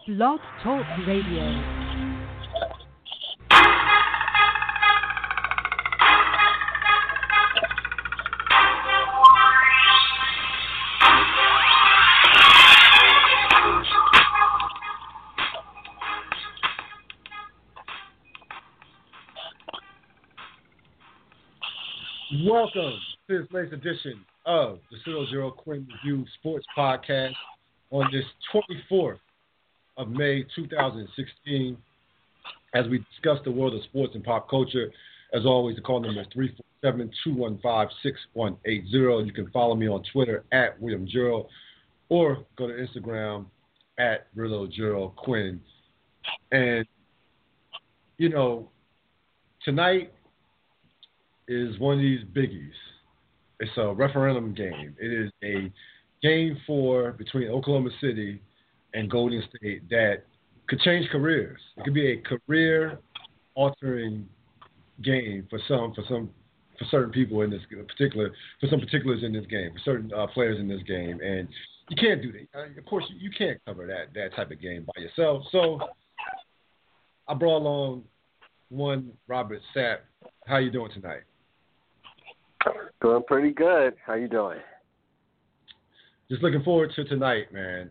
Blog Talk Radio. Welcome to this latest edition of the 00 Quinn Review Sports Podcast on this 24th of May 2016 as we discuss the world of sports and pop culture. As always, the call number is 347-215-6180. You can follow me on Twitter at William Juro or go to Instagram at Rillo Juro Quinn. And, you know, tonight is one of these biggies. It's a referendum game. It is a game between Oklahoma City and Golden State that could change careers. It could be a career-altering game for certain people in this particular, for some particulars in this game, for certain players in this game, and you can't do that. Of course, you can't cover that type of game by yourself. So I brought along one Robert Sapp. How you doing tonight? Doing pretty good. How you doing? Just looking forward to tonight, man.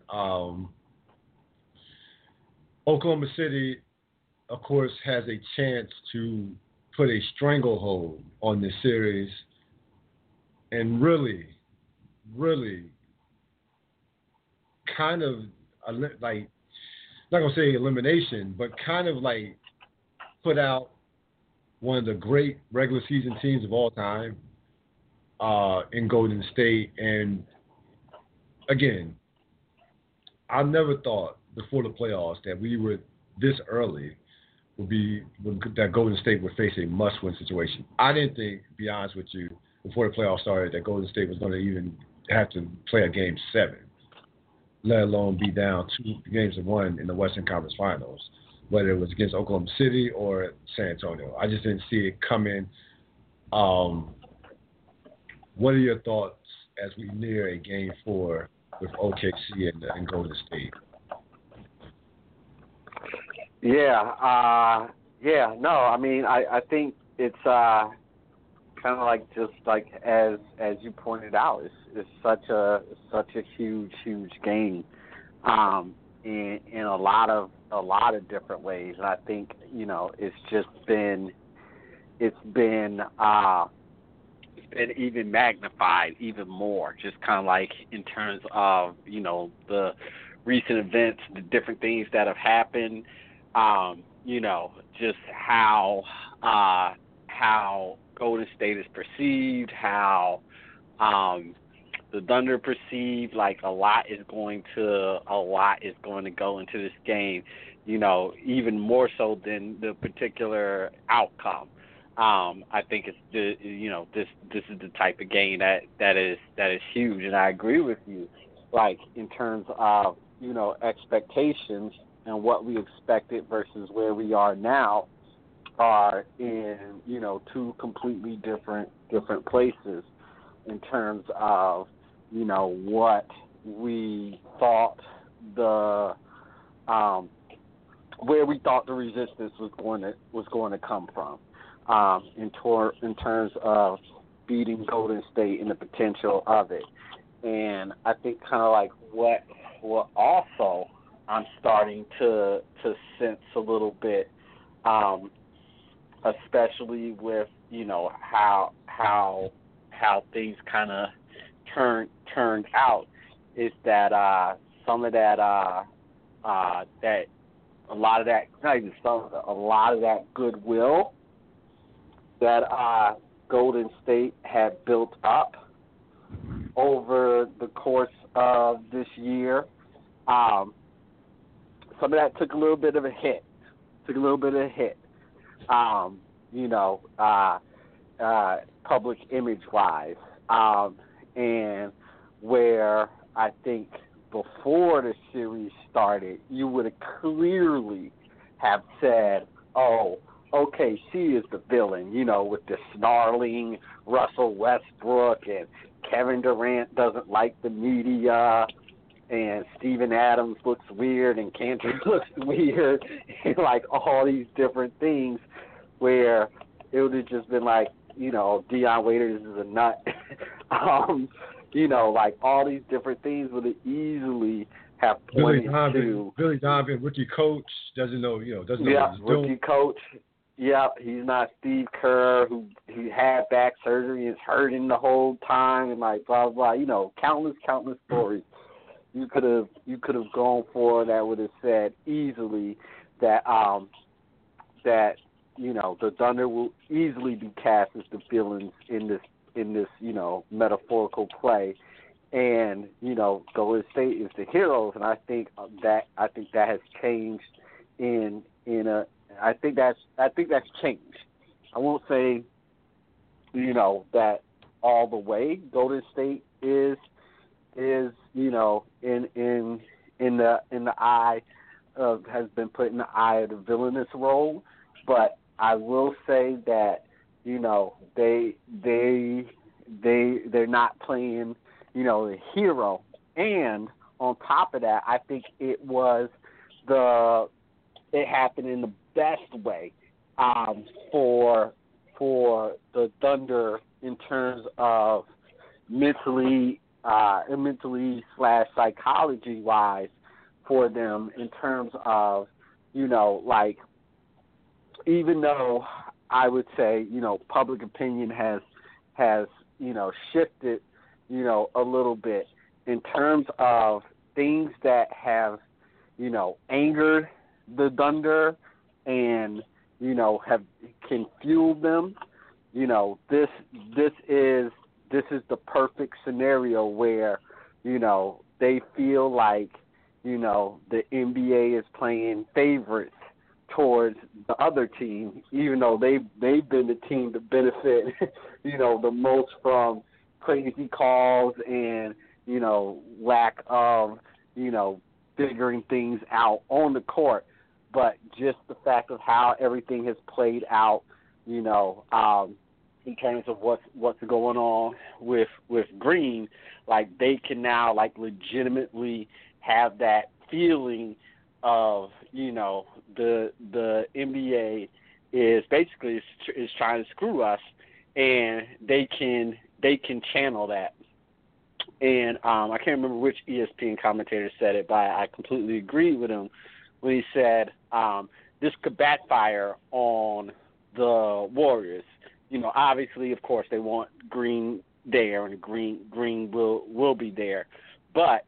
Oklahoma City, of course, has a chance to put a stranglehold on this series and really, really kind of, like, not going to say elimination, but kind of like put out one of the great regular season teams of all time in Golden State. And again, I never thought before the playoffs that we would this early that Golden State would face a must-win situation. I didn't think, to be honest with you, before the playoffs started, that Golden State was going to even have to play a Game 7, let alone be down 2-1 in the Western Conference Finals, whether it was against Oklahoma City or San Antonio. I just didn't see it coming. What are your thoughts as we near a Game 4 with OKC and Golden State? No, I mean, I think it's kind of like just like as you pointed out, it's such a huge game, in a lot of different ways, and I think it's been even magnified even more, just kind of like in terms of the recent events, the different things that have happened. Just how Golden State is perceived, how the Thunder perceived. Like a lot is going to go into this game, even more so than the particular outcome. I think it's this is the type of game that is huge, and I agree with you. Like in terms of expectations and what we expected versus where we are now are in two completely different places in terms of what we thought where we thought the resistance was going to come from, in terms of beating Golden State and the potential of it. And I think kind of like what also I'm starting to sense a little bit, especially with how things kind of turned out, is that some of that that a lot of that, not even some of it, a lot of that goodwill that Golden State had built up over the course of this year. Some of that took a little bit of a hit. Public image-wise. And where I think before the series started, you would have clearly have said, oh, OKC is the villain, with the snarling Russell Westbrook, and Kevin Durant doesn't like the media, and Steven Adams looks weird, and Cantor looks weird, and like all these different things where it would have just been like, Deion Waiters is a nut. Like all these different things would have easily have pointed to Billy Donovan, rookie coach, doesn't know what he's rookie doing. Coach. Yeah, he's not Steve Kerr, who he had back surgery and is hurting the whole time, and like blah blah. Countless stories you could have gone for that would have said easily that the Thunder will easily be cast as the villains in this metaphorical play, and Golden State is the heroes, and I think that has changed I think that's changed. I won't say that all the way Golden State is in the eye of, has been put in the eye of the villainous role, but I will say that they're not playing the hero, and on top of that, I think it happened in the best way for the Thunder in terms of mentally / psychology wise for them, in terms of like, even though I would say public opinion has shifted a little bit in terms of things that have angered the Thunder and can fuel them. This is the perfect scenario where they feel like the NBA is playing favorites towards the other team, even though they've been the team to benefit the most from crazy calls and lack of figuring things out on the court. But just the fact of how everything has played out, in terms of what's going on with Green, like they can now like legitimately have that feeling of the NBA is basically is trying to screw us, and they can channel that. And I can't remember which ESPN commentator said it, but I completely agree with him when he said this could backfire on the Warriors. Obviously, of course, they want Green there, and Green will be there. But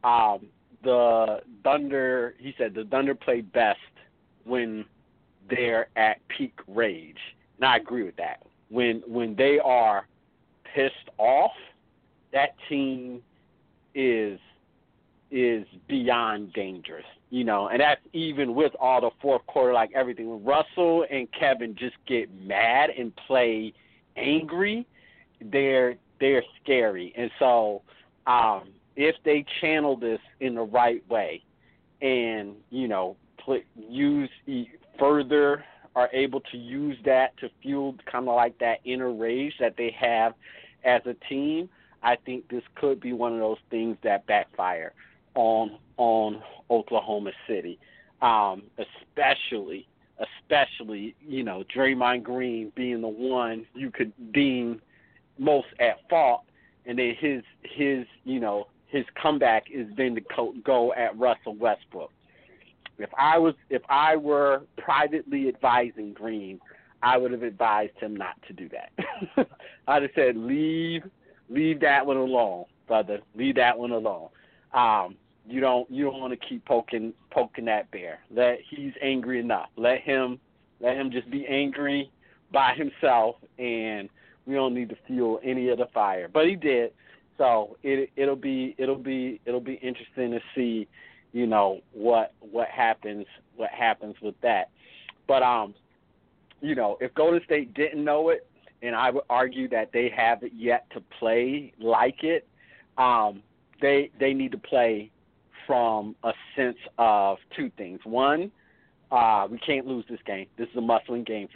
the Thunder, he said, the Thunder play best when they're at peak rage. And I agree with that. When they are pissed off, that team is beyond dangerous, and that's even with all the fourth quarter, like everything. When Russell and Kevin just get mad and play angry, they're scary. And so if they channel this in the right way and, are able to use that to fuel kind of like that inner rage that they have as a team, I think this could be one of those things that backfire on Oklahoma City, especially Draymond Green being the one you could deem most at fault, and then his comeback is then to go at Russell Westbrook. If I were privately advising Green, I would have advised him not to do that. I'd have said, leave that one alone, brother. Leave that one alone. You don't want to keep poking that bear. He's angry enough. Let him just be angry by himself, and we don't need to fuel any of the fire. But he did. So it'll be interesting to see, what happens with that. But if Golden State didn't know it, and I would argue that they haven't yet to play like it, they need to play from a sense of two things. One, we can't lose this game. This is a must-win game for them.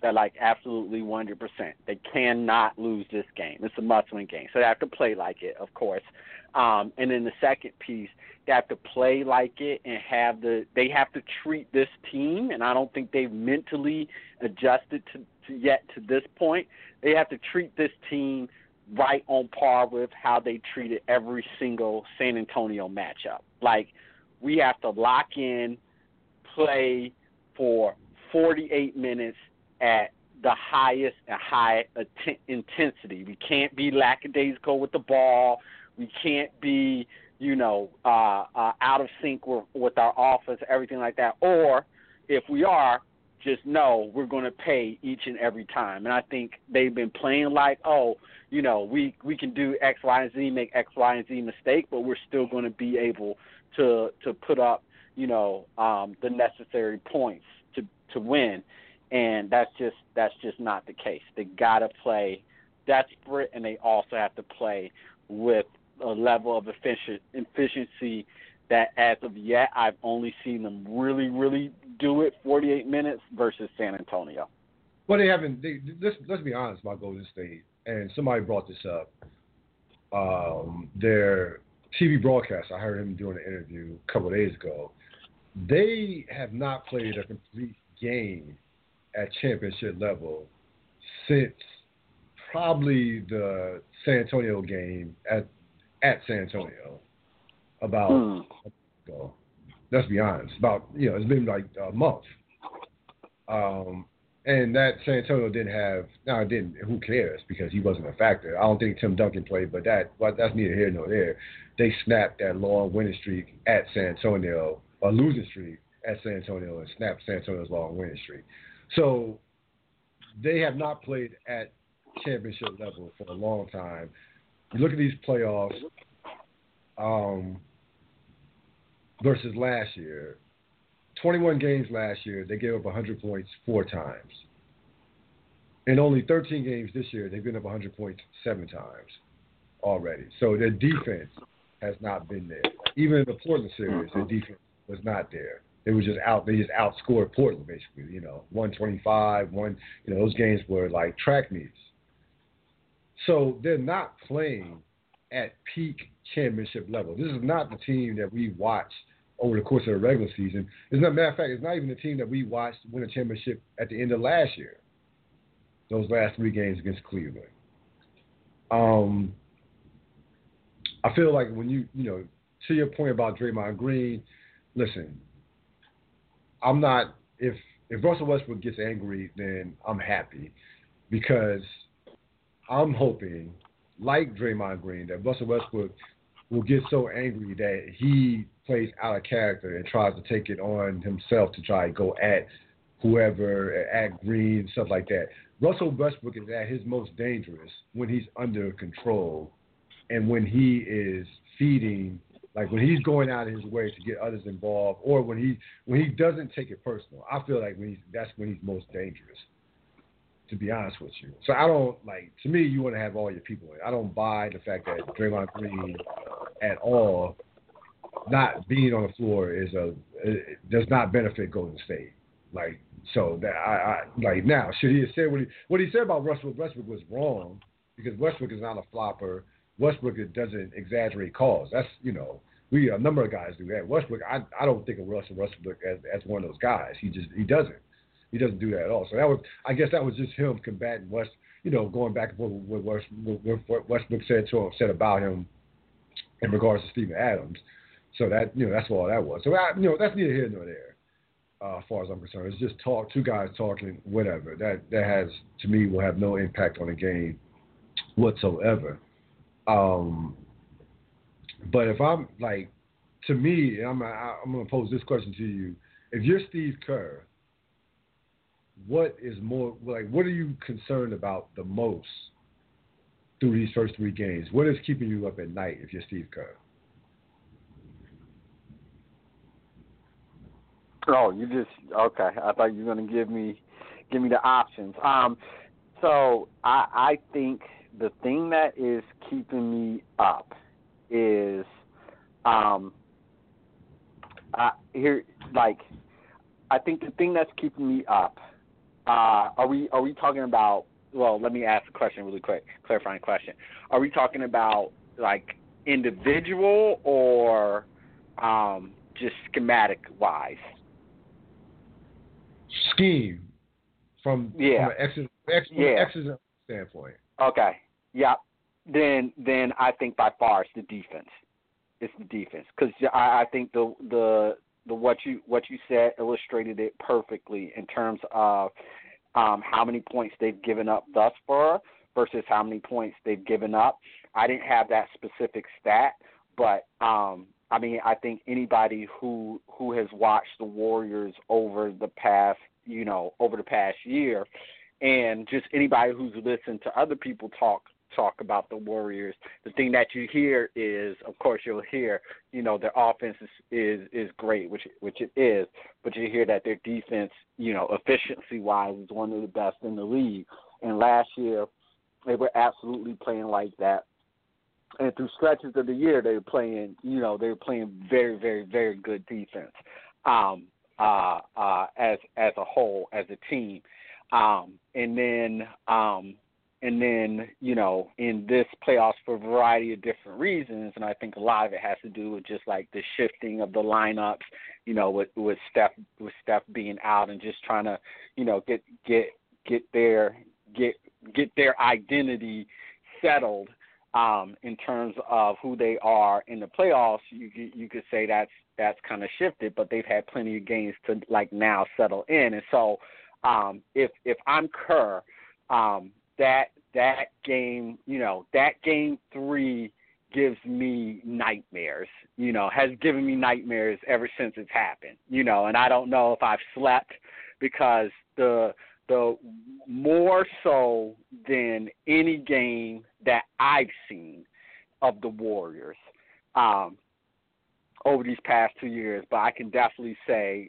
They're like absolutely 100%. They cannot lose this game. It's a must-win game. So they have to play like it, of course. And then the second piece, they have to play like it and they have to treat this team, and I don't think they've mentally adjusted to this point. They have to treat this team right on par with how they treated every single San Antonio matchup. Like, we have to lock in, play for 48 minutes at the highest and high intensity. We can't be lackadaisical with the ball. We can't be, out of sync with our offense, everything like that. Or if we are, just know we're going to pay each and every time. And I think they've been playing like, we can do X, Y, and Z, make X, Y, and Z mistake, but we're still going to be able to put up, the necessary points to win. And that's just not the case. They got to play desperate, and they also have to play with a level of efficiency that, as of yet, I've only seen them really, really do it 48 minutes versus San Antonio. Well, they haven't. Let's be honest about Golden State. And somebody brought this up. Their TV broadcast, I heard him doing an interview a couple of days ago. They have not played a complete game at championship level since probably the San Antonio game at San Antonio about a month ago. Let's be honest. It's been like a month. And that San Antonio didn't have. Now it didn't. Who cares? Because he wasn't a factor. I don't think Tim Duncan played, but that's neither here nor there. They snapped that long winning streak at San Antonio, or losing streak at San Antonio, and snapped San Antonio's long winning streak. So they have not played at championship level for a long time. You look at these playoffs versus last year. 21 games last year, they gave up 100 points 4 times. In only 13 games this year, they've given up 100 points 7 times already. So their defense has not been there. Even in the Portland series, their defense was not there. They just outscored Portland basically. 125. Those games were like track meets. So they're not playing at peak championship level. This is not the team that we watched over the course of the regular season. As a matter of fact, it's not even the team that we watched win a championship at the end of last year. Those last 3 games against Cleveland. I feel like when to your point about Draymond Green, listen, I'm not, if Russell Westbrook gets angry, then I'm happy, because I'm hoping, like Draymond Green, that Russell Westbrook will get so angry that he plays out of character and tries to take it on himself to try to go at whoever, at Green, stuff like that. Russell Westbrook is at his most dangerous when he's under control and when he is feeding, like when he's going out of his way to get others involved, or when he doesn't take it personal. I feel like that's when he's most dangerous, to be honest with you. So I don't, to me, you want to have all your people in. I don't buy the fact that Draymond Green at all not being on the floor does not benefit Golden State. So that I now, should he have said what he said about Westbrook was wrong, because Westbrook is not a flopper. Westbrook doesn't exaggerate calls. That's, a number of guys do that. Westbrook, I don't think of Russell Westbrook as one of those guys. He doesn't. He doesn't do that at all. So I guess that was just him combating going back and forth with what Westbrook said about him in regards to Steven Adams. So that, that's all that was. So that's neither here nor there. As far as I'm concerned, it's just two guys talking, whatever. That has, to me, will have no impact on the game whatsoever. But if I'm to me, I'm going to pose this question to you: if you're Steve Kerr, what are you concerned about the most through these first 3 games? What is keeping you up at night if you're Steve Kerr? Oh, okay. I thought you were going to give me the options. So I think the thing that is keeping me up is I think the thing that's keeping me up are we talking about? Well, let me ask a question really quick, clarifying question. Are we talking about like individual or just schematic wise? Scheme from an exercise standpoint. Okay. Yeah. Then I think by far it's the defense. It's the defense because I think the what you said illustrated it perfectly in terms of how many points they've given up thus far versus how many points they've given up. I didn't have that specific stat, but I mean, I think anybody who has watched the Warriors over the past year, and just anybody who's listened to other people talk about the Warriors, the thing that you hear is, of course, you'll hear, their offense is great, which it is, but you hear that their defense, efficiency-wise, is one of the best in the league. And last year, they were absolutely playing like that. And through stretches of the year, they were playing very, very, very good defense as a whole, as a team. And then, in this playoffs for a variety of different reasons, and I think a lot of it has to do with just like the shifting of the lineups, with Steph being out and just trying to, get their identity settled. In terms of who they are in the playoffs, you could say that's kind of shifted, but they've had plenty of games to like now settle in. And so, if I'm Kerr, that game, that game 3 gives me nightmares. Has given me nightmares ever since it's happened. And I don't know if I've slept because the more so than any game that I've seen of the Warriors over these past 2 years, but I can definitely say,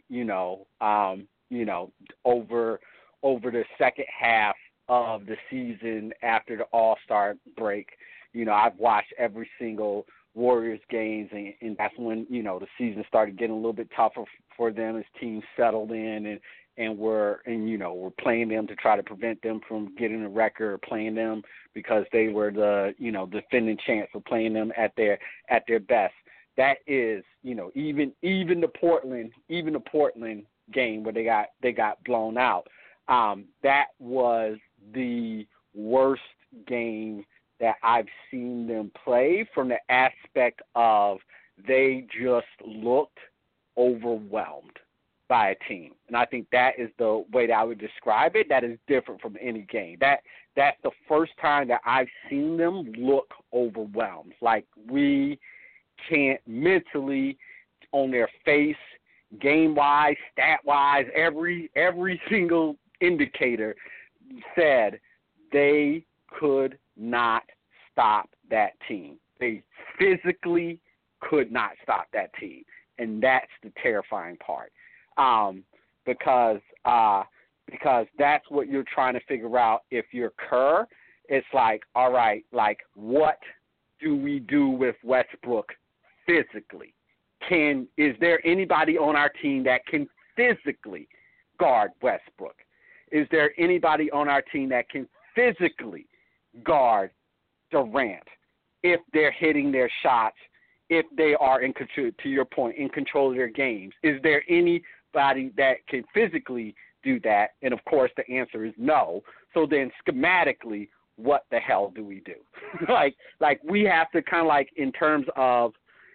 over the second half of the season after the All-Star break, I've watched every single Warriors games, and that's when, the season started getting a little bit tougher for them as teams settled in and we're playing them to try to prevent them from getting a record, or playing them because they were the defending champs, of playing them at their best. That is, even the Portland game where they got blown out. That was the worst game that I've seen them play, from the aspect of they just looked overwhelmed by a team. And I think that is the way that I would describe it. That is different from any game. That's the first time that I've seen them look overwhelmed. Like, we can't mentally, on their face, game-wise, stat-wise, every single indicator said they could not stop that team. They physically could not stop that team. And that's the terrifying part. Because that's what you're trying to figure out if you're Kerr. It's like, all right, like, what do we do with Westbrook physically? Is there anybody on our team that can physically guard Westbrook? Is there anybody on our team that can physically guard Durant if they're hitting their shots, if they are, in control, to your point, in control of their games? Is there anybody that can physically do that? And, of course, the answer is no. So then schematically, what the hell do we do? like we have to kind of, like, in terms of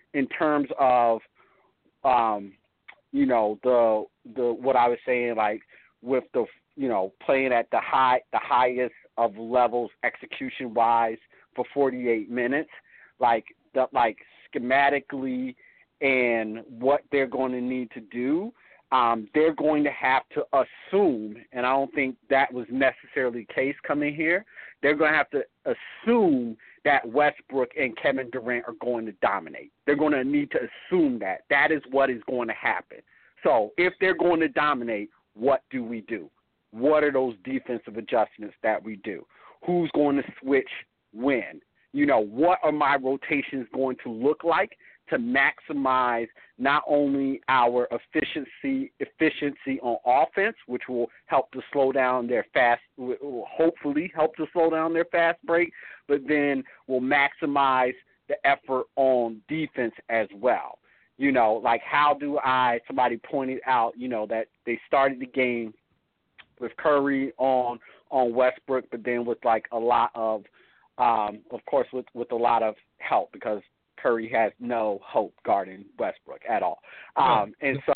the what I was saying, like, with the, playing at the highest of levels execution wise for 48 minutes, like schematically and what they're going to need to do, they're going to have to assume, and I don't think that was necessarily the case coming here, they're going to have to assume that Westbrook and Kevin Durant are going to dominate. They're going to need to assume that. That is what is going to happen. So if they're going to dominate, what do we do? What are those defensive adjustments that we do? Who's going to switch when? What are my rotations going to look like to maximize not only our efficiency on offense, which will help to slow down their will hopefully help to slow down their fast break, but then will maximize the effort on defense as well. You know, like somebody pointed out, you know, that they started the game with Curry on Westbrook, but then with like a lot of course, with a lot of help, because Curry has no hope guarding Westbrook at all. But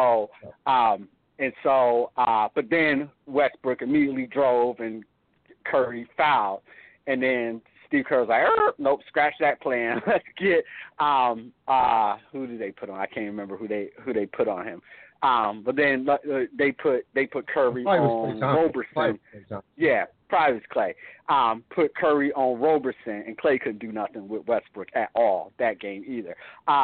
then Westbrook immediately drove and Curry fouled, and then Steve Kerr was like, nope, scratch that plan. Let's get who did they put on? I can't remember who they put on him. But then they put Curry on Roberson. Yeah, probably was Clay. Put Curry on Roberson, and Clay couldn't do nothing with Westbrook at all that game either.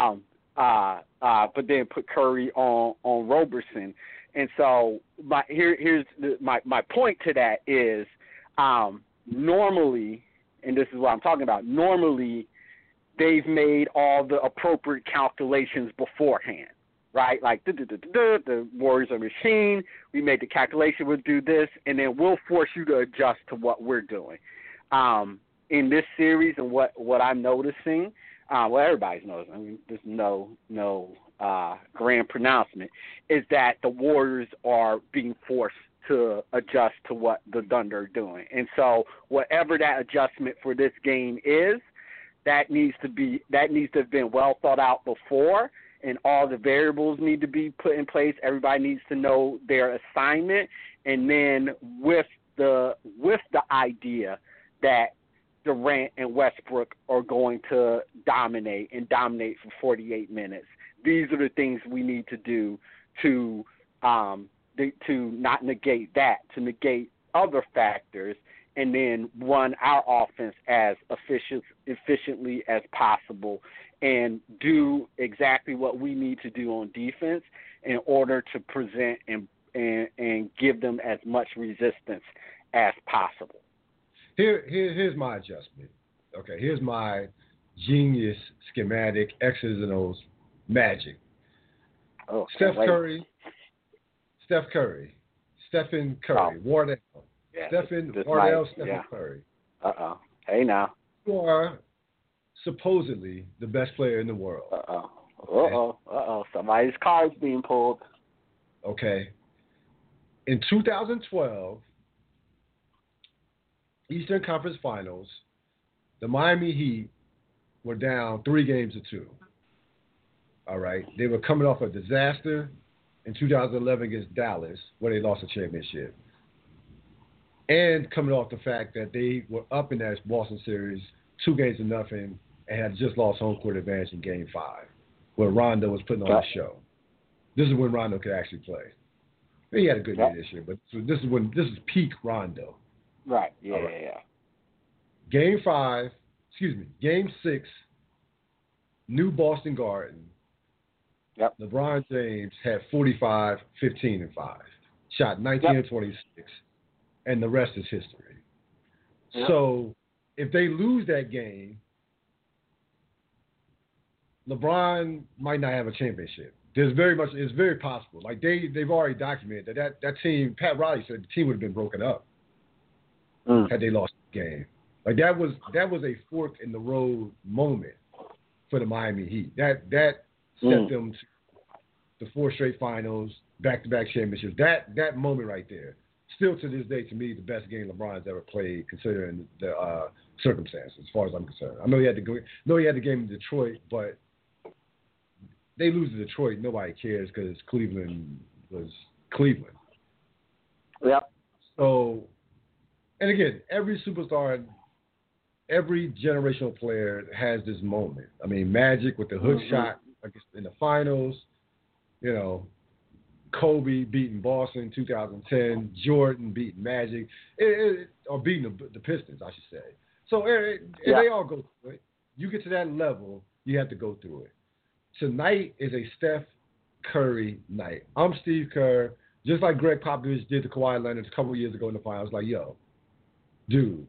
But then put Curry on Roberson, and so here's my point to that is normally, and this is what I'm talking about. Normally, they've made all the appropriate calculations beforehand. Right, like the Warriors are a machine. We made the calculation. We'll do this, and then we'll force you to adjust to what we're doing. In this series, and what I'm noticing, everybody's noticing. I mean, there's no grand pronouncement. Is that the Warriors are being forced to adjust to what the Thunder are doing, and so whatever that adjustment for this game is, that needs to have been well thought out before. And all the variables need to be put in place. Everybody needs to know their assignment, and then with the idea that Durant and Westbrook are going to dominate for 48 minutes. These are the things we need to do to not negate that, to negate other factors, and then run our offense as efficiently as possible, and do exactly what we need to do on defense in order to present and give them as much resistance as possible. Here's my adjustment. Okay, here's my genius schematic X's and O's magic. Oh, Stephen Curry, Stephen Curry, Wardell. Yeah, Stephen Curry. Hey now. You are supposedly the best player in the world. Somebody's card's being pulled. Okay. In 2012, Eastern Conference Finals, the Miami Heat were down 3-2. All right. They were coming off a disaster in 2011 against Dallas, where they lost the championship. And coming off the fact that they were up in that Boston series 2-0 and had just lost home court advantage in Game 5, where Rondo was putting on a show. This is when Rondo could actually play. He had a good year this year, but this is peak Rondo. Right. Yeah. Game 6, New Boston Garden. Yep. LeBron James had 45, 15, and 5. Shot 19 and 26, and the rest is history. Yep. So if they lose that game, LeBron might not have a championship. It's very possible. Like they've already documented that team. Pat Riley said the team would have been broken up had they lost the game. Like that was a fork in the road moment for the Miami Heat. That set them to the 4 straight finals, back-to-back championships. That moment right there, still to this day, to me, the best game LeBron's ever played, considering the circumstances, as far as I'm concerned. I know he had the game in Detroit, but they lose to Detroit, nobody cares because Cleveland was Cleveland. Yep. So, and again, every superstar, every generational player has this moment. I mean, Magic with the hook shot in the finals, you know, Kobe beating Boston in 2010, Jordan beating Magic, or beating the Pistons, I should say. So they all go through it. You get to that level, you have to go through it. Tonight is a Steph Curry night. I'm Steve Kerr, just like Greg Popovich did to Kawhi Leonard a couple of years ago in the finals. Like, yo, dude,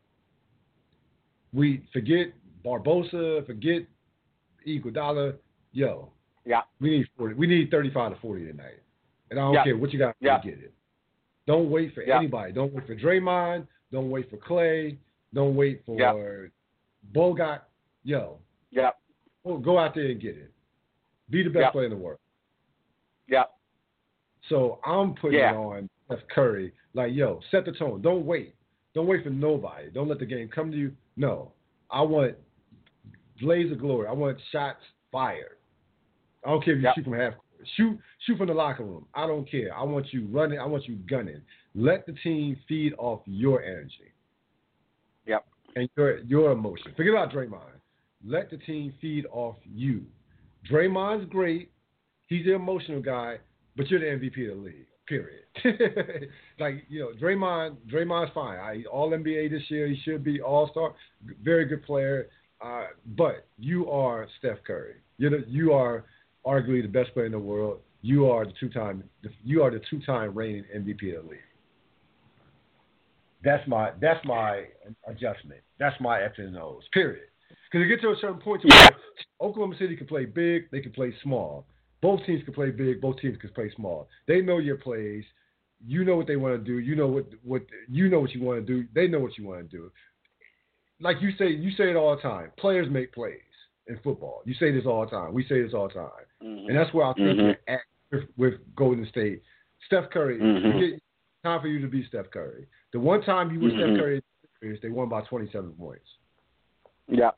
we forget Barbosa, forget Iguodala. yo, Yeah. we need 40. We need 35 to 40 tonight. And I don't Yeah. care what you got Yeah. to get it. Don't wait for anybody. Don't wait for Draymond. Don't wait for Clay. Don't wait for Bogut. Yo. Yeah. Go out there and get it. Be the best player in the world. Yeah. So I'm putting it on Steph Curry. Like, yo, set the tone. Don't wait. Don't wait for nobody. Don't let the game come to you. No. I want blaze of glory. I want shots fired. I don't care if you shoot from half court. Shoot from the locker room. I don't care. I want you running. I want you gunning. Let the team feed off your energy. Yep. And your emotion. Forget about Draymond. Let the team feed off you. Draymond's great. He's the emotional guy, but you're the MVP of the league. Period. Like, you know, Draymond's fine. All NBA this year. He should be All-Star. Very good player. But you are Steph Curry. You are arguably the best player in the world. You are the two-time reigning MVP of the league. That's my adjustment. That's my X and O's. Period. Because you get to a certain point where Oklahoma City can play big, they can play small. Both teams can play big, both teams can play small. They know your plays. You know what they want to do. You know what you want to do. They know what you want to do. Like you say it all the time. Players make plays in football. You say this all the time. We say this all the time. Mm-hmm. And that's where I think you're at with Golden State. Steph Curry, time for you to be Steph Curry. The one time you were Steph Curry, they won by 27 points. Yeah.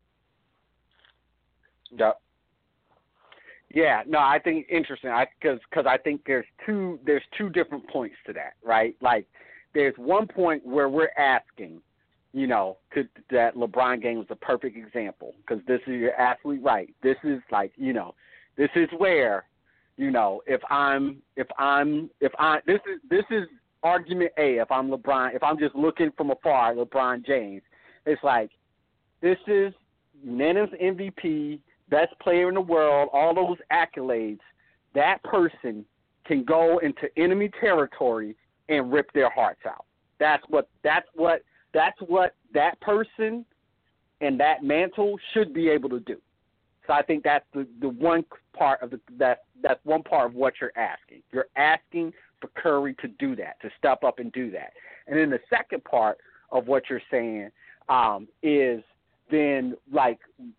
Yeah. Yeah. No, I think interesting. Because I think there's two different points to that, right? Like, there's one point where we're asking, you know, that LeBron game was a perfect example, because you're absolutely right. This is like, you know, this is where, you know, this is argument A. If I'm LeBron, if I'm just looking from afar, LeBron James, it's like, this is unanimous MVP, best player in the world, all those accolades. That person can go into enemy territory and rip their hearts out. That's what that person and that mantle should be able to do. So I think that's the one part of that's one part of what you're asking. You're asking for Curry to do that, to step up and do that. And then the second part of what you're saying is then like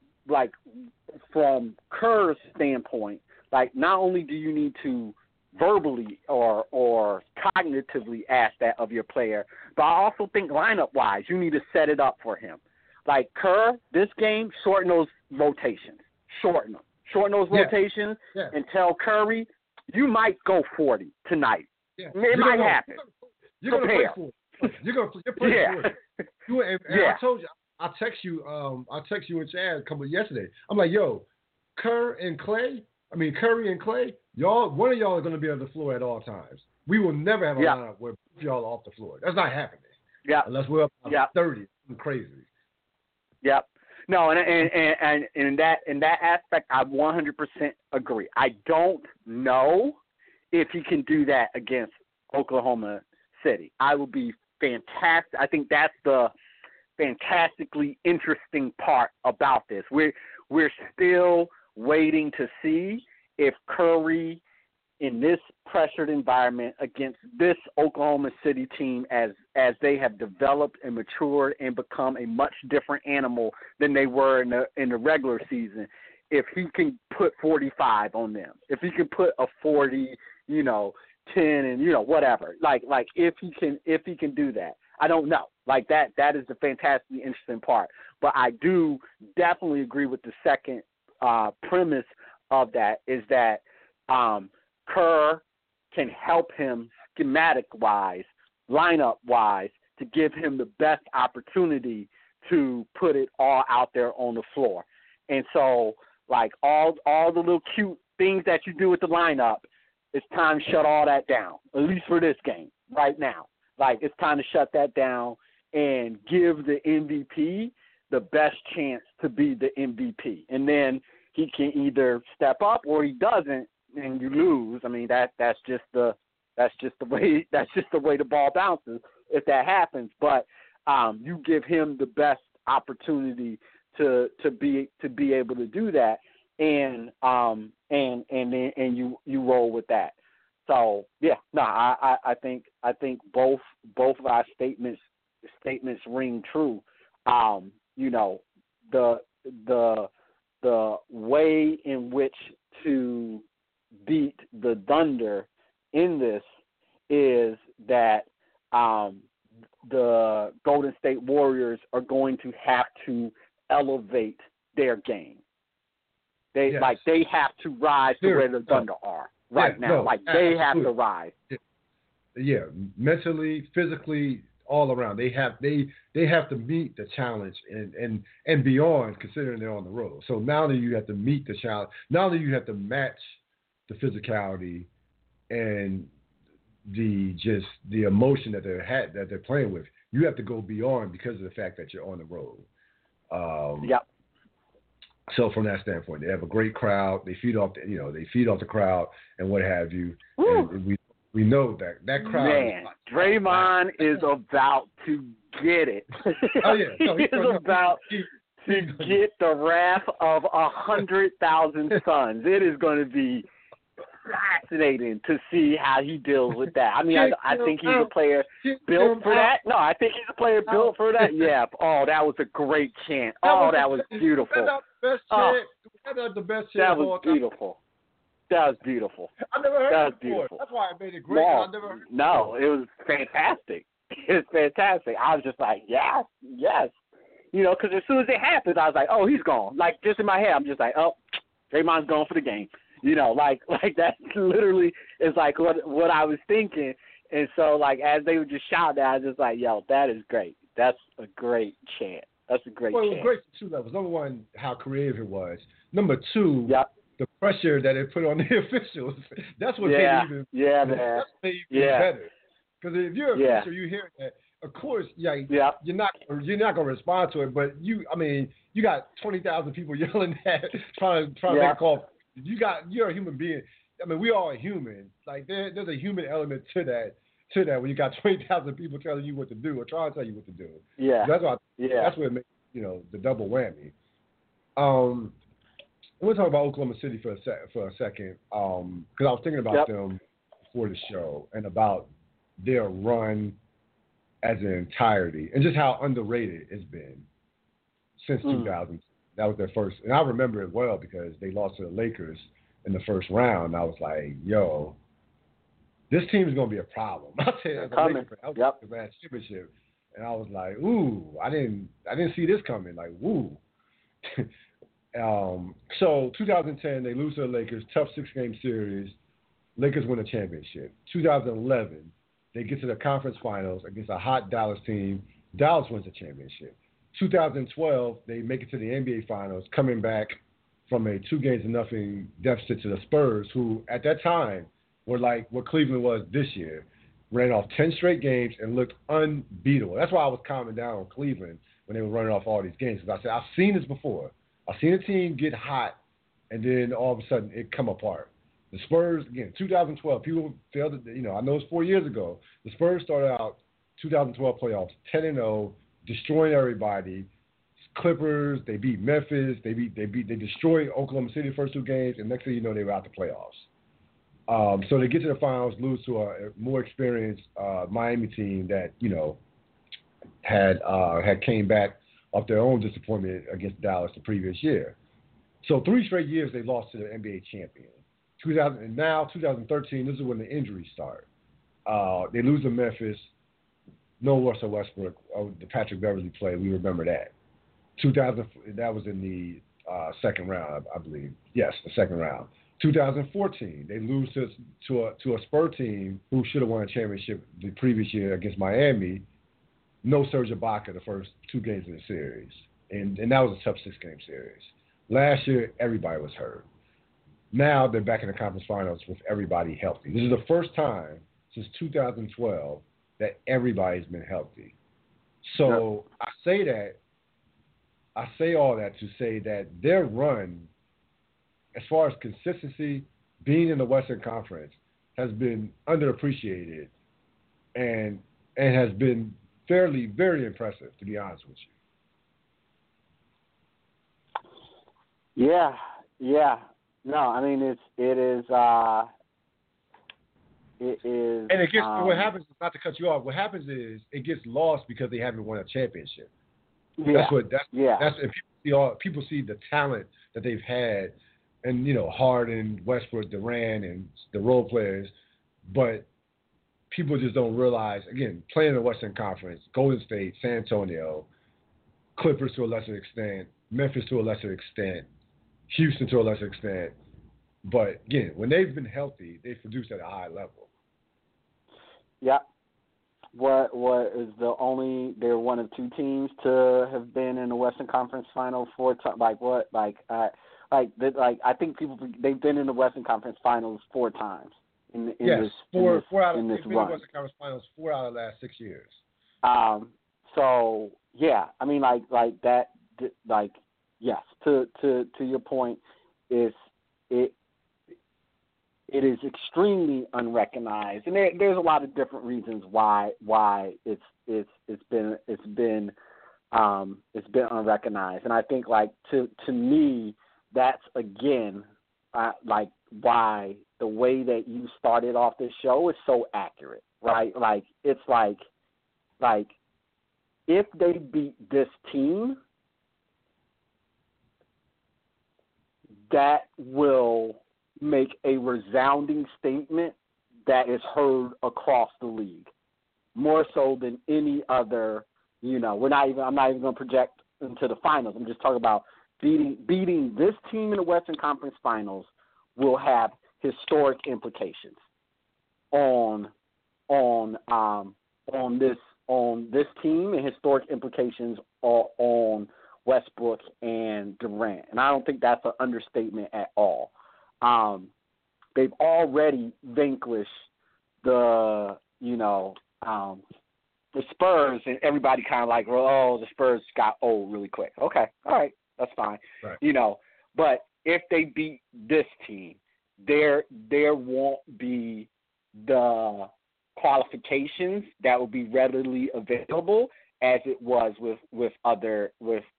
from Kerr's standpoint, like, not only do you need to verbally or cognitively ask that of your player, but I also think lineup-wise, you need to set it up for him. Like, Kerr, this game, shorten those rotations. Shorten them. Shorten those rotations and tell Curry, you might go 40 tonight. Yeah. It might happen. You're going to play for it. You're playing for it. I told you, I text you in chat yesterday. I'm like, yo, Curry and Clay, one of y'all are going to be on the floor at all times. We will never have a lineup where both y'all are off the floor. That's not happening. Yeah. Unless we're up 30. I'm crazy. Yep. No, and in that aspect, I 100% agree. I don't know if he can do that against Oklahoma City. I will be fantastic. I think that's the fantastically interesting part about this. We're still waiting to see if Curry, in this pressured environment against this Oklahoma City team, as they have developed and matured and become a much different animal than they were in the regular season, if he can put 45 on them, if he can put a 40, 10 and whatever, like if he can do that. I don't know. Like, that is the fantastically interesting part. But I do definitely agree with the second premise of that, is that Kerr can help him schematic-wise, lineup-wise, to give him the best opportunity to put it all out there on the floor. And so, like, all the little cute things that you do with the lineup, it's time to shut all that down, at least for this game right now. Like, it's time to shut that down and give the MVP the best chance to be the MVP. And then he can either step up or he doesn't, and you lose. I mean, that's just the way the ball bounces if that happens. But you give him the best opportunity to be able to do that. and you roll with that. So yeah, no, I think both of our statements ring true. You know, the way in which to beat the Thunder in this is that the Golden State Warriors are going to have to elevate their game. They have to rise to where the Thunder are now. They have to rise. Yeah, mentally, physically, all around. They have to meet the challenge and beyond, considering they're on the road. So now that you have to meet the challenge, now that you have to match the physicality and the emotion that they're playing with, you have to go beyond because of the fact that you're on the road. Yep. So from that standpoint, they have a great crowd. They feed off the crowd and what have you. Woo. And we know that crowd. Man, Draymond is about to get it. Oh yeah, no, he is about to get the wrath of 100,000 suns. It is going to be fascinating to see how he deals with that. I mean, I think he's a player built for that. No, I think he's a player built for that. Yeah. Oh, that was a great chant. Oh, that was beautiful. That was the best chant. That was beautiful. That was beautiful. I never heard that it before. Beautiful. That's why I made it great. I never heard it no, it was fantastic. It was fantastic. I was just like, yes. You know, because as soon as it happened, I was like, oh, he's gone. Like, just in my head, I'm just like, oh, Draymond's gone for the game. You know, like that literally is like what I was thinking. And so, like, as they were just shouting that, I was just like, yo, that is great. That's a great chant. That's a great chant. Well, it was great for two levels. Number one, how creative it was. Number two, yep. The pressure that it put on the officials. That's what made it even better. Because if you're an official, you hear that. Of course, you're not going to respond to it. But you got 20,000 people yelling at, trying to make a call. You're a human being. I mean, we all are human. Like there's a human element to that when you got 20,000 people telling you what to do or trying to tell you what to do. Yeah. That's what it makes, the double whammy. We'll talk about Oklahoma City for a second, because I was thinking about them before the show and about their run as an entirety and just how underrated it's been since 2000. That was their first, and I remember it well because they lost to the Lakers in the first round. And I was like, "Yo, this team is going to be a problem." I said, as a Lakers fan, I was the last championship, and I was like, "Ooh, I didn't see this coming." Like, "Woo." So 2010, they lose to the Lakers, tough 6-game series. Lakers win a championship. 2011, they get to the conference finals against a hot Dallas team. Dallas wins the championship. 2012, they make it to the NBA finals, coming back from a 2-0 deficit to the Spurs, who at that time were like what Cleveland was this year. Ran off 10 straight games and looked unbeatable. That's why I was calming down on Cleveland when they were running off all these games. Because I said, I've seen this before. I've seen a team get hot, and then all of a sudden it come apart. The Spurs, again, 2012, people failed to, I know it's 4 years ago. The Spurs started out 2012 playoffs 10-0, destroying everybody. Clippers, they beat Memphis, they destroyed Oklahoma City the first 2 games, and next thing you know, they were out the playoffs. So they get to the finals, lose to a more experienced Miami team that, had came back off their own disappointment against Dallas the previous year. So 3 straight years they lost to the NBA champion. 2013, this is when the injuries start. They lose to Memphis. No Russell Westbrook. The Patrick Beverly play, we remember that. That was in the second round, I believe. Yes, the second round. 2014, they lose to a Spur team who should have won a championship the previous year against Miami. No Serge Ibaka the first 2 games of the series. And that was a tough 6-game series. Last year, everybody was hurt. Now they're back in the conference finals with everybody healthy. This is the first time since 2012 that everybody's been healthy. So I say all that to say that their run, as far as consistency, being in the Western Conference, has been underappreciated and has been fairly, very impressive, to be honest with you. Yeah, Yeah. No, I mean it is. And it gets what happens. Not to cut you off. What happens is it gets lost because they haven't won a championship. Yeah. That's and people see the talent that they've had, and Harden, Westbrook, Durant, and the role players, but people just don't realize. Again, playing in the Western Conference, Golden State, San Antonio, Clippers to a lesser extent, Memphis to a lesser extent, Houston to a lesser extent. But again, when they've been healthy, they've produced at a high level. Yeah. What is the only? They're one of two teams to have been in the Western Conference Finals 4 times. I think they've been in the Western Conference Finals 4 times in this four out of in this they've been run. in the Western Conference Finals 4 out of the last 6 years. So yeah, I mean like that. Like yes, to your point, it is extremely unrecognized, and there's a lot of different reasons why it's been unrecognized. And I think like to me that's again like why the way that you started off this show is so accurate, right? Like it's like if they beat this team, that will make a resounding statement that is heard across the league, more so than any other. I'm not even going to project into the finals. I'm just talking about beating this team in the Western Conference Finals will have historic implications on this team, and historic implications on Westbrook and Durant. And I don't think that's an understatement at all. They've already vanquished the Spurs, and everybody kind of like, oh, the Spurs got old really quick. Okay, all right, that's fine. Right. But if they beat this team, there won't be the qualifications that will be readily available as it was with other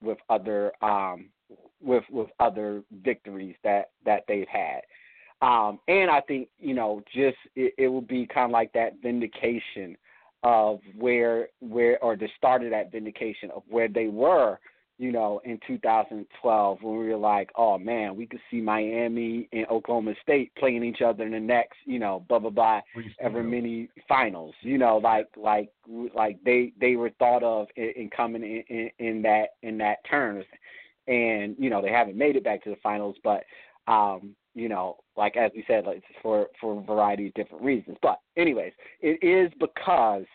victories that they've had. And I think, just it will be kind of like that vindication of where or the start of that vindication of where they were, in 2012 when we were like, oh man, we could see Miami and Oklahoma State playing each other in the next, blah blah blah, ever many finals. Like they were thought of in coming in that terms, and they haven't made it back to the finals, but like as we said, like for a variety of different reasons. But anyways, it is because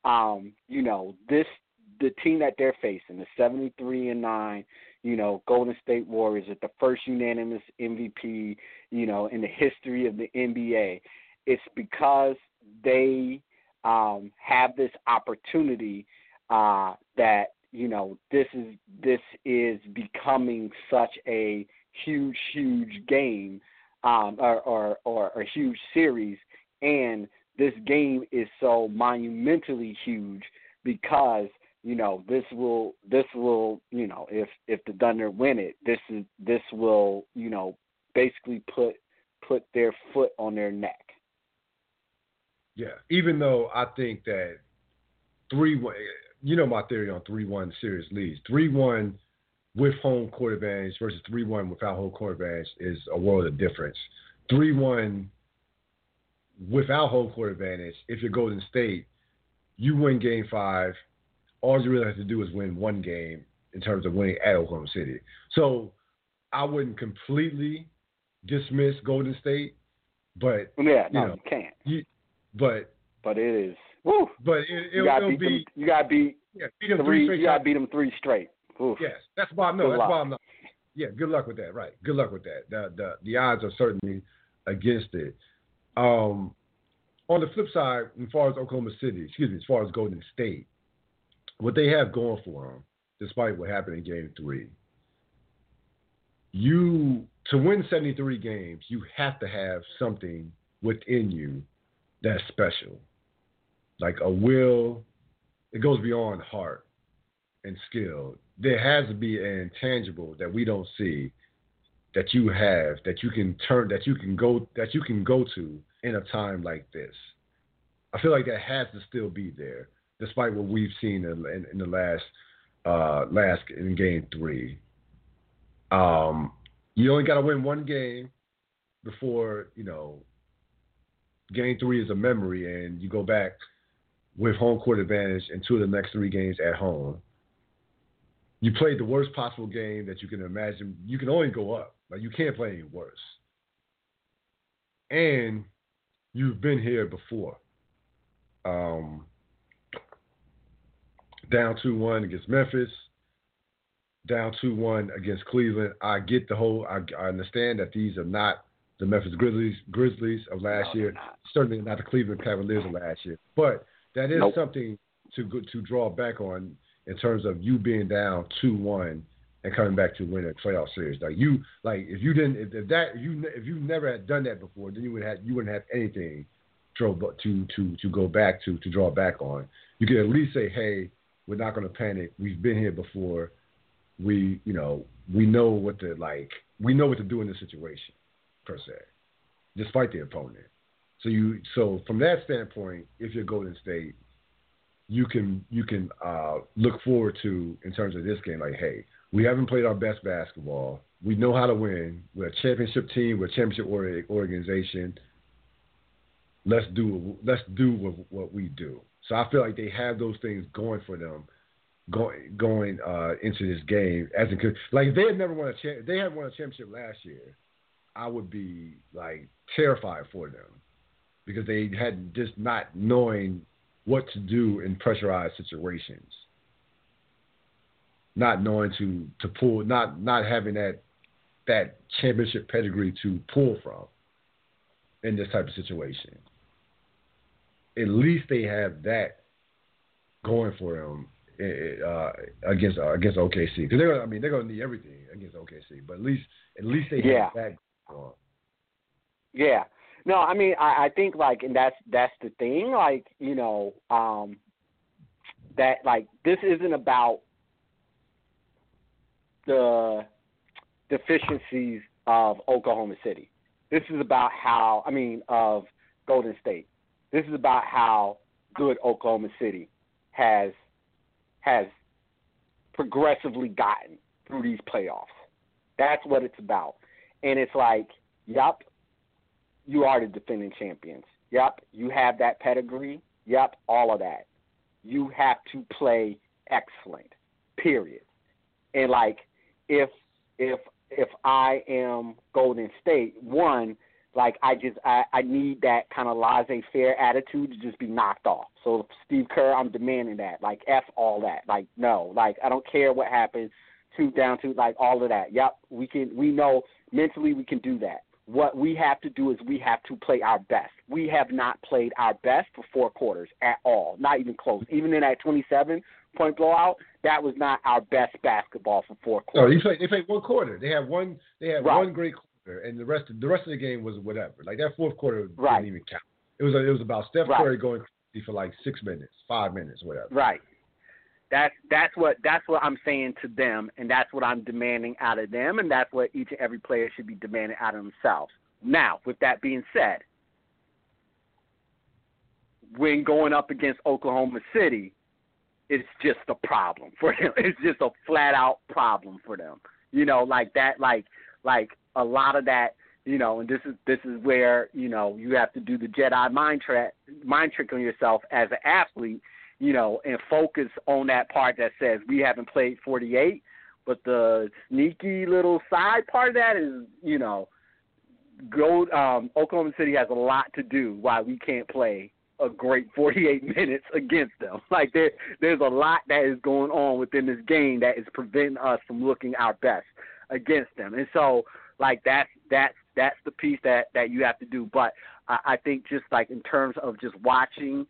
the team that they're facing, the 73-9, Golden State Warriors, are the first unanimous MVP, in the history of the NBA. It's because they have this opportunity that this is becoming such a huge game or a huge series, and this game is so monumentally huge because this will if the Thunder win it, this will basically put their foot on their neck. Yeah, even though I think that 3-1, my theory on 3-1 series leads. 3-1 with home court advantage versus 3-1 without home court advantage is a world of difference. 3-1 without home court advantage, if you're Golden State, you win Game 5. All you really have to do is win one game in terms of winning at Oklahoma City. So I wouldn't completely dismiss Golden State, but you can't. But it is. Woo. But it'll be. You got to beat. Yeah, beat them three. straight. You got to beat them 3 straight. Oof. Yes, that's why. No, that's why I'm not. Yeah, good luck with that. Right, good luck with that. The odds are certainly against it. On the flip side, as far as as far as Golden State, what they have going for them, despite what happened in Game 3, to win 73 games, you have to have something within you that's special, like a will. It goes beyond heart and skill. There has to be an intangible that we don't see that you have that you can go to in a time like this. I feel like that has to still be there, despite what we've seen in the last in game 3. You only got to win one game before game 3 is a memory, and you go back with home court advantage in 2 of the next 3 games at home. You played the worst possible game that you can imagine. You can only go up. Like, you can't play any worse. And you've been here before. Down 2-1 against Memphis. Down 2-1 against Cleveland. I get the whole. I understand that these are not the Memphis Grizzlies of last year. Certainly not the Cleveland Cavaliers of last year. But that is something to draw back on in terms of you being down 2-1 and coming back to win a playoff series. If you never had done that before, then you wouldn't have anything to go back to draw back on. You could at least say, hey, we're not going to panic. We've been here before. We know what to do in this situation, per se, despite the opponent. So from that standpoint, if you're Golden State, you can look forward to, in terms of this game, like, hey, we haven't played our best basketball. We know how to win. We're a championship team. We're a championship organization. Let's do what we do. So I feel like they have those things going for them, going into this game. Like, if they had never won they had won a championship last year, I would be like terrified for them, because they had just not knowing what to do in pressurized situations, not knowing to pull, not having that championship pedigree to pull from in this type of situation. At least they have that going for them against OKC, because they're going to need everything against OKC, but at least they have that going on. Yeah. No, I mean, I think, like, and that's the thing, like, that, like, this isn't about the deficiencies of Oklahoma City. This is about of Golden State. This is about how good Oklahoma City has progressively gotten through these playoffs. That's what it's about. And it's like, yup, you are the defending champions. Yep, you have that pedigree. Yep, all of that. You have to play excellent, period. And, like, if I am Golden State, one, like, I need that kind of laissez-faire attitude to just be knocked off. So, Steve Kerr, I'm demanding that. Like, F all that. Like, no. Like, I don't care what happens. 2 down, 2, like, all of that. Yep, we know mentally we can do that. What we have to do is we have to play our best. We have not played our best for 4 quarters at all, not even close. Even in that 27-point blowout, that was not our best basketball for 4 quarters. No, they played 1 quarter. They had one one great quarter, and the rest of the game was whatever. Like, that 4th quarter didn't even count. It was about Steph Curry going crazy for like 6 minutes, 5 minutes, whatever. Right. That's what I'm saying to them, and that's what I'm demanding out of them, and that's what each and every player should be demanding out of themselves. Now, with that being said, when going up against Oklahoma City, it's just a problem for them. It's just a flat-out problem for them. Like that, like a lot of that, and this is where, you have to do the Jedi mind trick on yourself as an athlete, and focus on that part that says we haven't played 48, but the sneaky little side part of that is, Oklahoma City has a lot to do why we can't play a great 48 minutes against them. Like, there's a lot that is going on within this game that is preventing us from looking our best against them. And so, like, that's the piece that you have to do. But I think just, like, in terms of just watching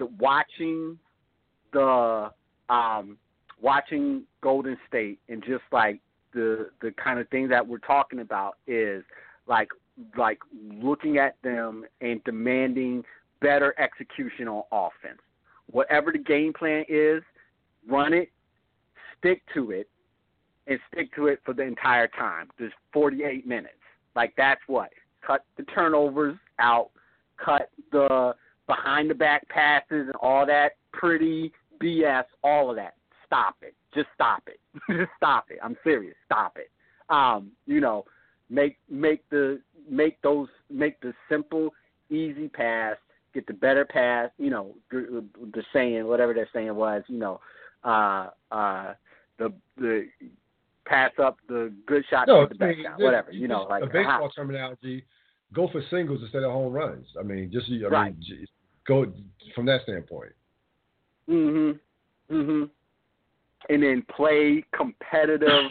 Golden State, and just like the kind of things that we're talking about is like looking at them and demanding better execution on offense. Whatever the game plan is, run it, stick to it, and stick to it for the entire time. There's 48 minutes. Like, that's what. Cut the turnovers out. Cut the behind-the-back passes and all that pretty BS, all of that. Stop it. Just stop it. Just stop it. I'm serious. Stop it. Make the simple, easy pass, get the better pass, the saying, whatever that saying was, the pass up the good shot to get the best shot, whatever, a baseball terminology, go for singles instead of home runs. I mean, go from that standpoint. And then play competitive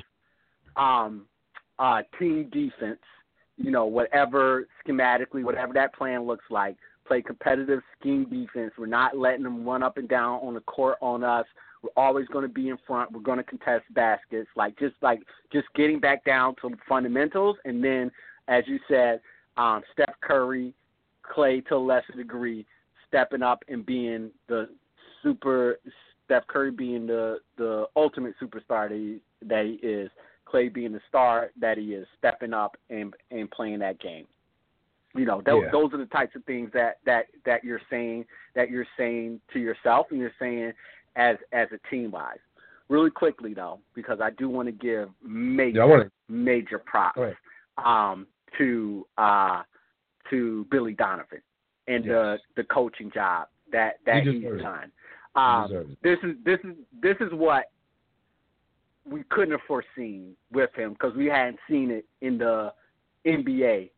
team defense, whatever schematically, whatever that plan looks like, play competitive scheme defense. We're not letting them run up and down on the court on us. We're always going to be in front. We're going to contest baskets, just getting back down to the fundamentals. And then, as you said, Steph Curry, Klay to a lesser degree, stepping up and being Steph Curry being the ultimate superstar that he is, Klay being the star that he is, stepping up and playing that game. Those are the types of things that you're saying to yourself and you're saying as a team wise. Really quickly though, because I do want to give major props to Billy Donovan and the coaching job that he's done. This is what we couldn't have foreseen with him because we hadn't seen it in the NBA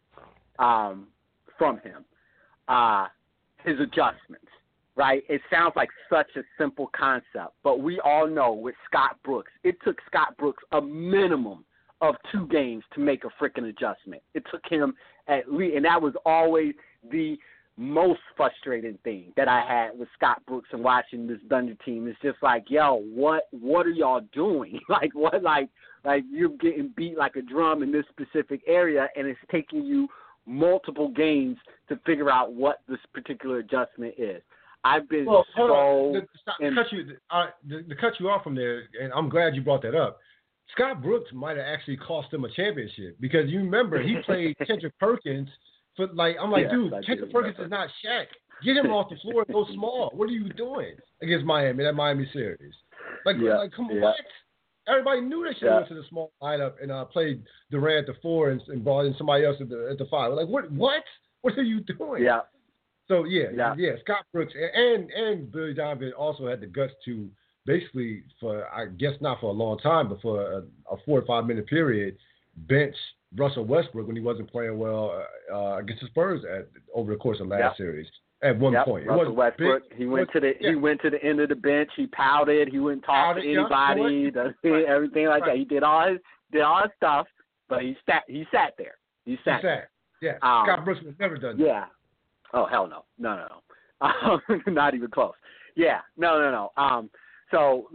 from him. His adjustments, right? It sounds like such a simple concept, but we all know with Scott Brooks, it took Scott Brooks a minimum of 2 games to make a freaking adjustment. It took him at least, and that was always the most frustrating thing that I had with Scott Brooks and watching this Thunder team. It's just like, yo, what are y'all doing? Like you're getting beat like a drum in this specific area, and it's taking you multiple games to figure out what this particular adjustment is. I've been to cut you off from there, and I'm glad you brought that up. Scott Brooks might have actually cost them a championship because you remember he played Kendrick Perkins. Dude, Kendrick Perkins is not Shaq. Get him off the floor and go small. What are you doing against Miami, that Miami series? Come on, what? Everybody knew they should have went to the small lineup and played Durant at the 4 and brought in somebody else at the 5. Like, what? What are you doing? Yeah. So, Scott Brooks and Billy Donovan also had the guts to basically, for I guess not for a long time, but for a 4 or 5 minute period, bench Russell Westbrook when he wasn't playing well against the Spurs over the course of last series. At one point, Russell Westbrook, he went to the end of the bench. He pouted. He wouldn't talk to anybody. Everything like that. He did all his stuff, but he sat there. He sat. Yeah. Scott Brooks would have never done that. Yeah. Oh hell no. Not even close. Yeah. No. So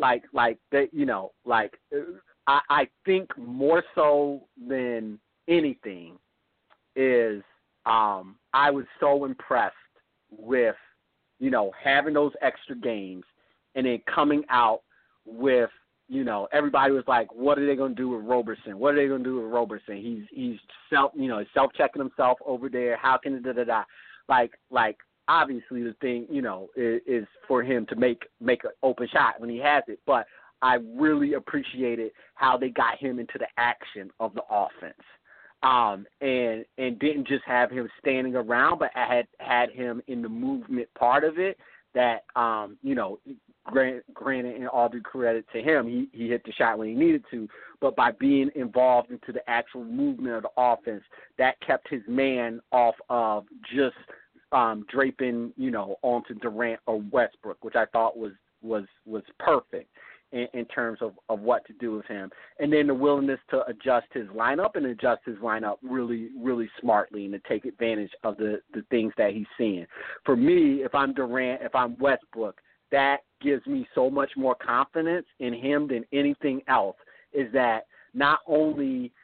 I think more so than anything is I was so impressed with, having those extra games and then coming out with, everybody was like, what are they going to do with Roberson? What are they going to do with Roberson? He's self-checking himself over there. How can it da-da-da? Like obviously the thing, is for him to make an open shot when he has it. But I really appreciated how they got him into the action of the offense. And didn't just have him standing around, but had him in the movement part of it. That granted, and all due credit to him, he hit the shot when he needed to. But by being involved into the actual movement of the offense, that kept his man off of just draping, onto Durant or Westbrook, which I thought was perfect in terms of what to do with him. And then the willingness to adjust his lineup really, really smartly and to take advantage of the things that he's seeing. For me, if I'm Durant, if I'm Westbrook, that gives me so much more confidence in him than anything else, is that not only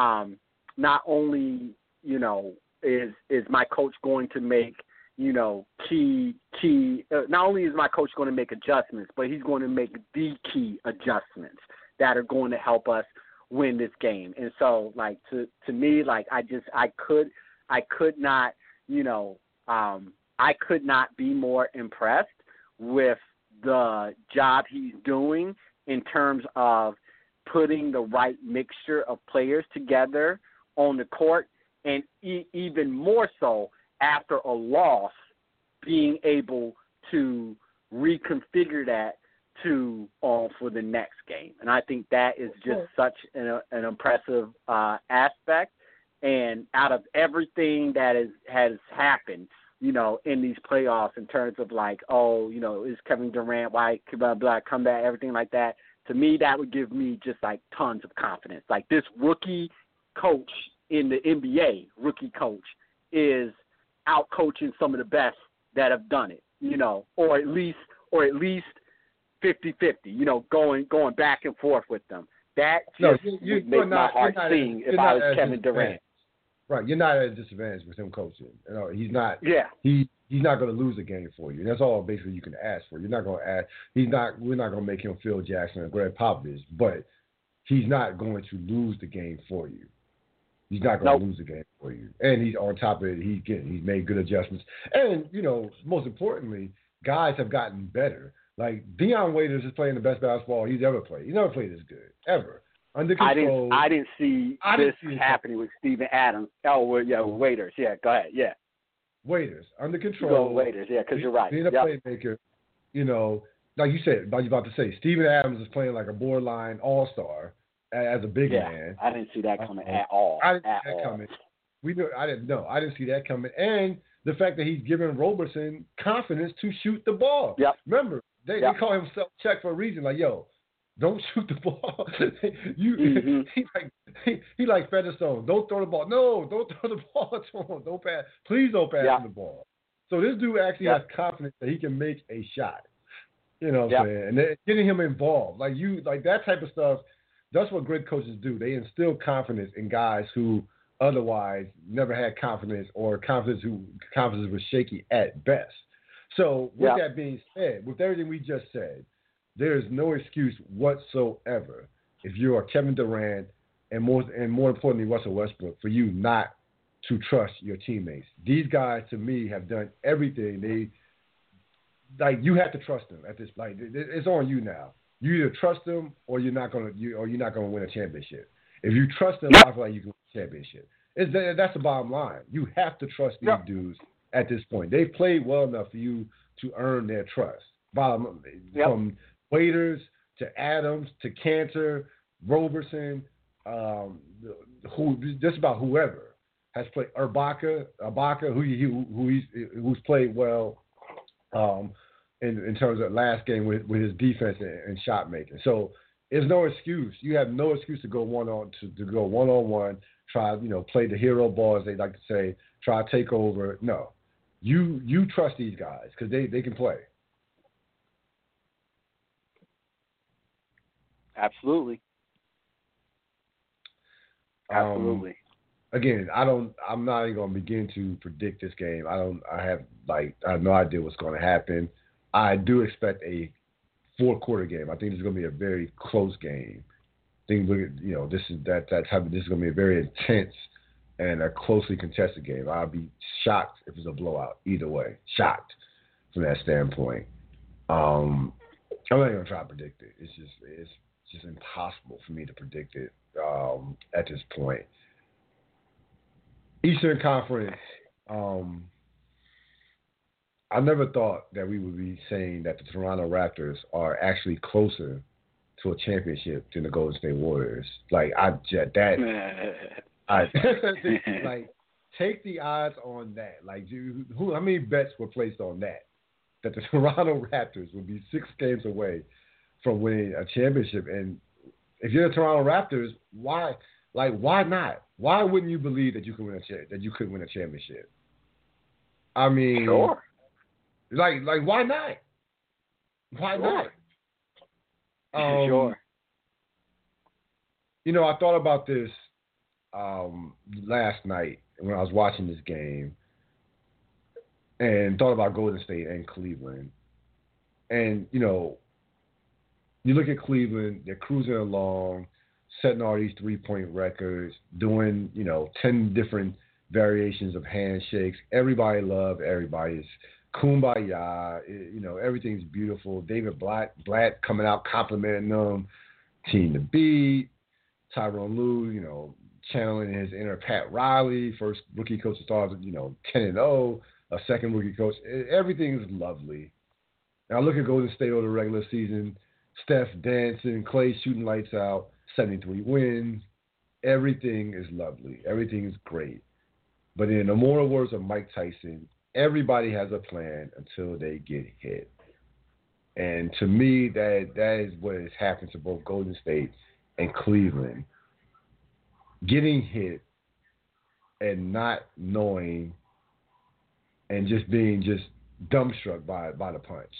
is my coach going to make not only is my coach going to make adjustments, but he's going to make the key adjustments that are going to help us win this game. And so, like, to me, like, I could not, I could not be more impressed with the job he's doing in terms of putting the right mixture of players together on the court, and even more so after a loss, being able to reconfigure that to for the next game. And I think that is just such an impressive aspect. And out of everything that has happened, in these playoffs in terms of like, is Kevin Durant, why blah, blah, come back, everything like that, to me, that would give me just like tons of confidence. Like, this rookie coach in the NBA, is out coaching some of the best that have done it, or at least 50-50, going back and forth with them. That just would make my heart sing if I was Kevin Durant. Right, you're not at a disadvantage with him coaching. He's not. Yeah. He's not going to lose a game for you. That's all basically you can ask for. You're not going to ask. We're not going to make him Phil Jackson or Greg Popovich, but he's not going to lose the game for you. He's not going to lose the game for you. And he's on top of it. He's made good adjustments. And most importantly, guys have gotten better. Like, Dion Waiters is playing the best basketball he's ever played. He's never played this good ever. Under control. I didn't see this happening with Steven Adams. Oh, well, yeah, Waiters. Yeah, go ahead. Yeah. Waiters, under control. Waiters, yeah, because you're right. Being a playmaker, like you said, like you're about to say, Steven Adams is playing like a borderline all-star as a big man. I didn't see that coming at all. I didn't see that coming. I didn't see that coming. And the fact that he's giving Roberson confidence to shoot the ball. Yep. Remember, they call him self-check for a reason. Like, yo, don't shoot the ball. He like Featherstone. Don't throw the ball. No, don't throw the ball to him. Don't pass. Please don't pass him the ball. So this dude actually has confidence that he can make a shot. You know what I'm saying? And they're getting him involved. Like that type of stuff. That's what great coaches do. They instill confidence in guys who otherwise never had confidence, or confidence was shaky at best. So with that being said, with everything we just said, there is no excuse whatsoever if you are Kevin Durant and more importantly Russell Westbrook for you not to trust your teammates. These guys, to me, have done everything. You have to trust them at this. Like, it's on you now. You either trust them or you're not gonna win a championship. If you trust them, I feel like you can win a championship. That's the bottom line. You have to trust these dudes at this point. They've played well enough for you to earn their trust. From Waiters to Adams to Cantor, Roberson, just about whoever has played. Ibaka, who's played well in terms of last game with his defense and shot making. So there's no excuse. You have no excuse to go one-on-one, try play the hero ball, as they like to say, try to take over. No, you trust these guys because they can play. Absolutely. Absolutely. Again, I'm not even going to begin to predict this game. I have no idea what's going to happen. I do expect a fourth quarter game. I think this is going to be a very close game. I think this is going to be a very intense and a closely contested game. I'll be shocked if it's a blowout either way. Shocked from that standpoint. I'm not even going to try to predict it. It's just impossible for me to predict it at this point. Eastern Conference, I never thought that we would be saying that the Toronto Raptors are actually closer to a championship than the Golden State Warriors. Take the odds on that. How many bets were placed on that the Toronto Raptors would be 6 games away from winning a championship? And if you're the Toronto Raptors, why not? Why wouldn't you believe that you could win a championship? I mean, sure. Why not? Why not? Sure. I thought about this last night when I was watching this game, and thought about Golden State and Cleveland, and you look at Cleveland, they're cruising along, setting all these 3-point records, doing, 10 different variations of handshakes. Everybody loves everybody. It's kumbaya. Everything's beautiful. David Blatt coming out complimenting them. Team to beat. Tyronn Lue, channeling his inner Pat Riley, first rookie coach to start, 10-0, a second rookie coach. Everything is lovely. Now I look at Golden State over the regular season. Steph dancing, Clay shooting lights out, 73 wins. Everything is lovely. Everything is great. But in the immortal words of Mike Tyson, everybody has a plan until they get hit. And to me, that is what has happened to both Golden State and Cleveland. Getting hit and not knowing and just being just dumbstruck by the punch.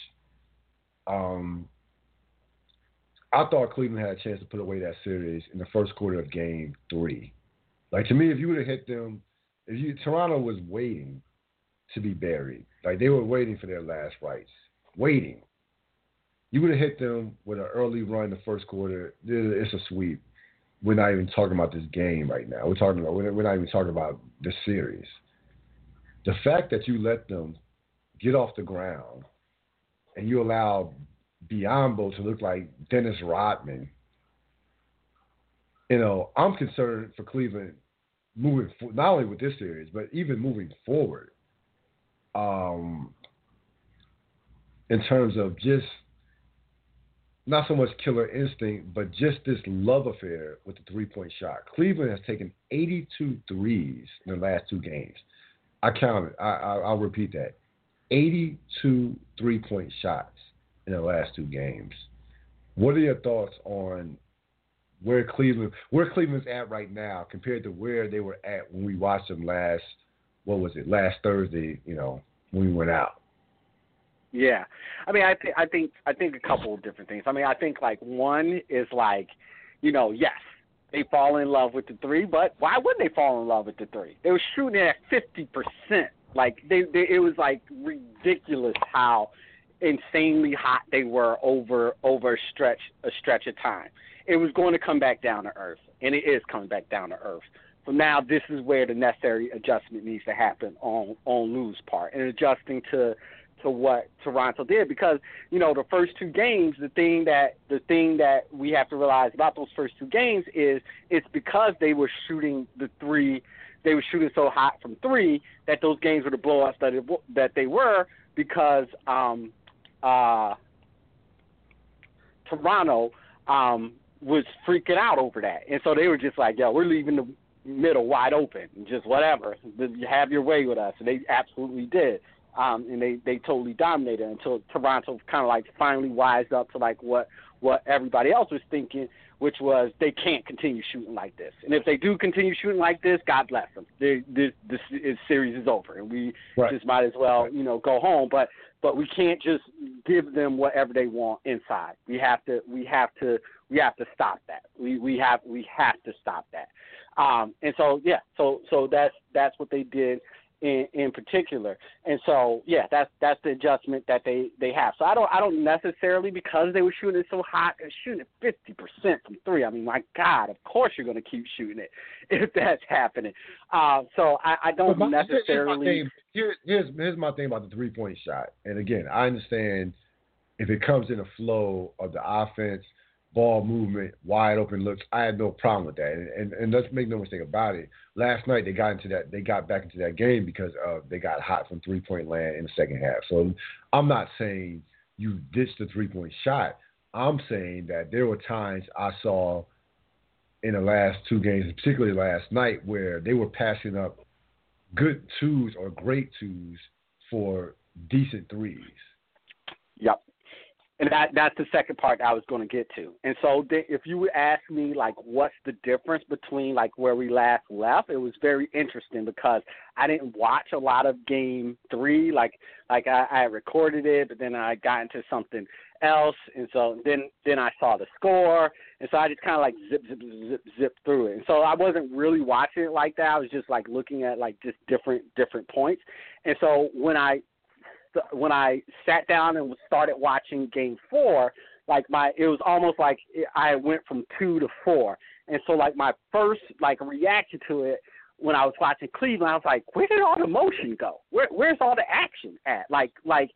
I thought Cleveland had a chance to put away that series in the first quarter of Game 3. Like, to me, if you would have hit them, Toronto was waiting to be buried. Like, they were waiting for their last rites. Waiting. You would have hit them with an early run in the first quarter. It's a sweep. We're not even talking about this game right now. We're not even talking about this series. The fact that you let them get off the ground and you allow Biyombo to look like Dennis Rodman, I'm concerned for Cleveland moving not only with this series, but even moving forward in terms of just not so much killer instinct, but just this love affair with the three-point shot. Cleveland has taken 82 threes in the last 2 games. I counted. I'll repeat that. 82 three-point shots in the last 2 games. What are your thoughts on where Cleveland's at right now compared to where they were at when we watched them last Thursday, when we went out? Yeah, I mean, I think a couple of different things. I mean, I think one is yes, they fall in love with the 3, but why wouldn't they fall in love with the 3? They were shooting at 50%. It was ridiculous how insanely hot they were over a stretch of time. It was going to come back down to earth, and it is coming back down to earth. So now this is where the necessary adjustment needs to happen on Lue's part, and adjusting to what Toronto did, because the first 2 games, the thing that we have to realize about those first 2 games is it's because they were shooting the 3, they were shooting so hot from 3 that those games were the blowouts that they were, because Toronto was freaking out over that, and so they were just like, yo, we're leaving the middle wide open, just whatever, have your way with us, and they absolutely did. And they totally dominated until Toronto kind of finally wised up to what everybody else was thinking, which was they can't continue shooting like this. And if they do continue shooting like this, God bless them. This series is over, and we just might as well go home. But we can't just give them whatever they want inside. We have to stop that. We have to stop that. And so so that's what they did in particular. And so that's the adjustment that they have. So I don't necessarily, because they were shooting it so hot, shooting at 50% from 3. I mean, my God, of course you're going to keep shooting it if that's happening. So I don't necessarily. Here's my thing about the 3-point shot. And again, I understand if it comes in a flow of the offense, ball movement, wide open looks, I had no problem with that. And let's make no mistake about it. Last night they got back into that game because they got hot from 3-point land in the second half. So I'm not saying you ditched the 3-point shot. I'm saying that there were times I saw in the last 2 games, and particularly last night, where they were passing up good 2s or great 2s for decent 3s. Yep. And that's the second part I was going to get to. And so if you would ask me, what's the difference between, where we last left, it was very interesting because I didn't watch a lot of Game 3. I recorded it, but then I got into something else. And so then I saw the score. And so I just kind of, zip through it. And so I wasn't really watching it like that. I was just, looking at, just different points. And so when I sat down and started watching Game 4, it was almost like I went from 2 to 4. And so like my first like reaction to it when I was watching Cleveland, I was like, where did all the motion go? Where's all the action at? Like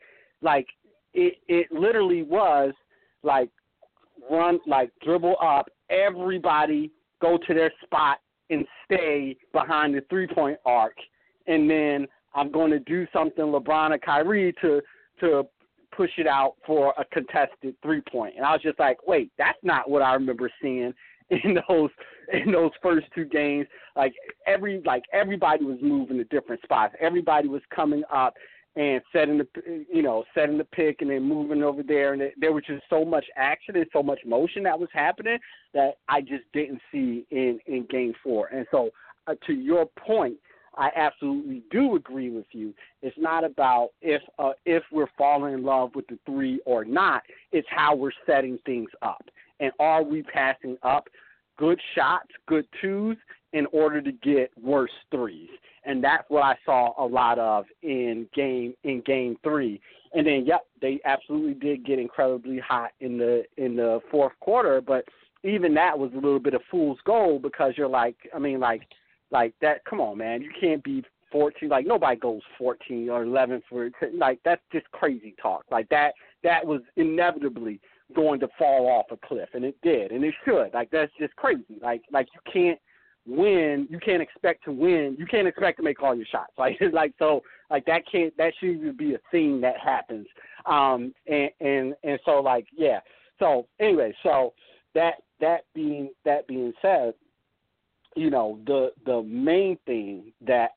it literally was like run, like dribble up, everybody go to their spot and stay behind the 3-point arc, and then I'm going to do something LeBron or Kyrie to push it out for a contested 3-point. And I was just like, wait, that's not what I remember seeing in those first 2 games. Everybody was moving to different spots. Everybody was coming up and setting the pick and then moving over there. And there was just so much action and so much motion that was happening that I just didn't see in Game 4. And so to your point, I absolutely do agree with you. It's not about if we're falling in love with the 3 or not. It's how we're setting things up. And are we passing up good shots, good 2s, in order to get worse 3s? And that's what I saw a lot of in game 3. And then, they absolutely did get incredibly hot in the fourth quarter. But even that was a little bit of fool's gold, because you're like, like that. Come on, man, you can't be 14. Like, nobody goes 14 or 11 for, like, that's just crazy talk. Like that was inevitably going to fall off a cliff, and it did, and it should. Like, that's just crazy. Like you can't win. You can't expect to win. You can't expect to make all your shots. So that shouldn't even be a thing that happens. And so like, yeah. So anyway, so that being said, you know, the main thing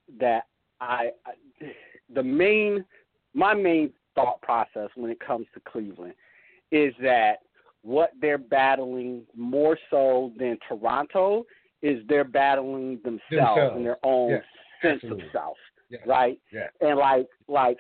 my main thought process when it comes to Cleveland is that what they're battling more so than Toronto is they're battling themselves and their own sense of self, right? Yeah. And what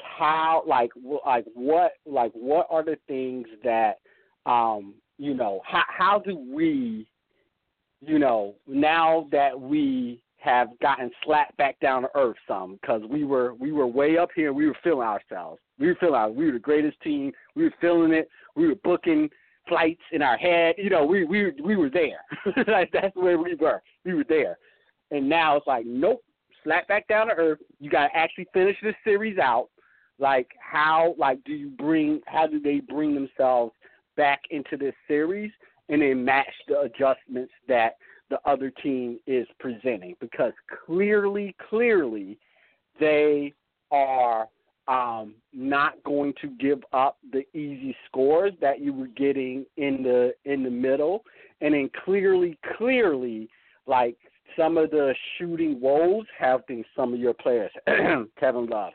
are the things that you know, how do we, you know, now that we have gotten slapped back down to earth some, because we were way up here, we were feeling ourselves. We were the greatest team. We were feeling it. We were booking flights in our head. You know, we were there. Like, that's where we were. We were there. And now it's like, nope, slap back down to earth. You got to actually finish this series out. Like, how do they bring themselves back into this series and then match the adjustments that the other team is presenting? Because clearly they are not going to give up the easy scores that you were getting in the middle. And then clearly, like, some of the shooting woes have been some of your players. Kevin Love.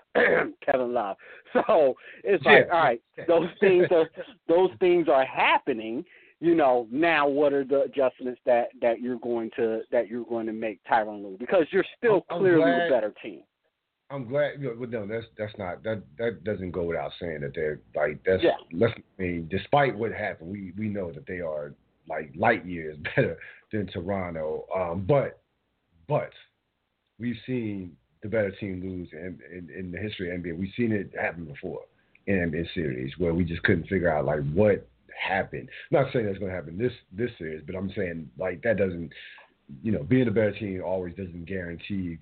So it's like, all right, those things are happening. You know, now what are the adjustments that you're going to make, Tyronn Lue? Because you're still clearly a better team. I'm glad. You know, no, that doesn't go without saying that they're like that's. Yeah. I mean, despite what happened, we know that they are like light years better than Toronto. But we've seen the better team lose in the history of NBA. We've seen it happen before in NBA series where we just couldn't figure out like what happened. I'm not saying that's going to happen this series, but I'm saying like that doesn't, you know, being a better team always doesn't guarantee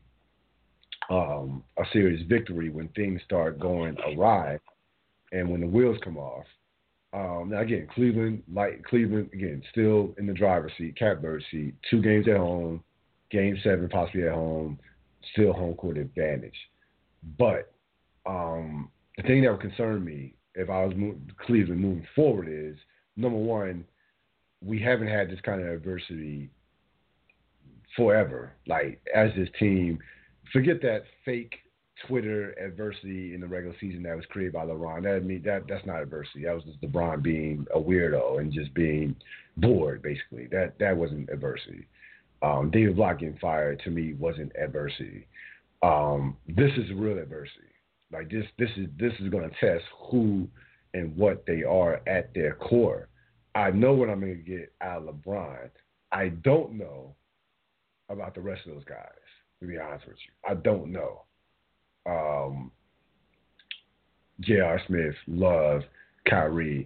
a series victory when things start going awry and when the wheels come off. Now again, Cleveland again still in the driver's seat, catbird seat. 2 games at home, Game 7 possibly at home, still home court advantage. But the thing that would concern me if I was Cleveland moving forward is, number one, we haven't had this kind of adversity forever. Like, as this team, forget that fake Twitter adversity in the regular season that was created by LeBron. That's not adversity. That was just LeBron being a weirdo and just being bored, basically. That wasn't adversity. David Block getting fired, to me, wasn't adversity. This is real adversity. Like, this is going to test who and what they are at their core. I know what I'm going to get out of LeBron. I don't know about the rest of those guys, to be honest with you. I don't know. J.R. Smith, Love, Kyrie,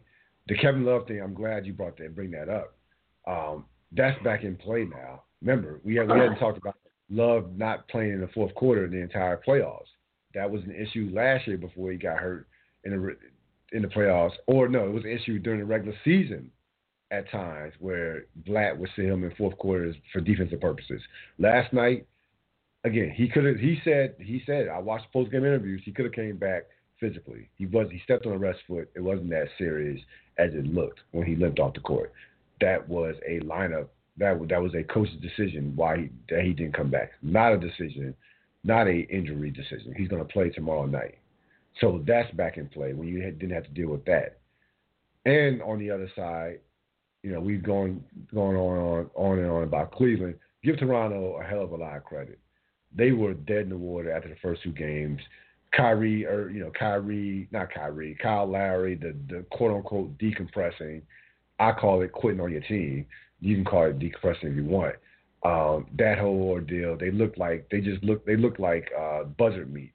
The Kevin Love thing, I'm glad you bring that up. That's back in play now. Remember, we hadn't talked about Love not playing in the fourth quarter of the entire playoffs. That was an issue last year before he got hurt in the playoffs. Or no, it was an issue during the regular season at times where Blatt would sit him in fourth quarters for defensive purposes. Last night, again, he said I watched post game interviews, he could have came back physically. He stepped on a rest foot. It wasn't that serious as it looked when he limped off the court. That was a lineup. That was a coach's decision why he didn't come back. Not a decision, not a injury decision. He's going to play tomorrow night. So that's back in play when you didn't have to deal with that. And on the other side, we've gone on and on about Cleveland. Give Toronto a hell of a lot of credit. They were dead in the water after the first two games. Kyle Lowry, the quote-unquote decompressing. I call it quitting on your team. You can call it decompressing if you want. That whole ordeal, they look like buzzard meat.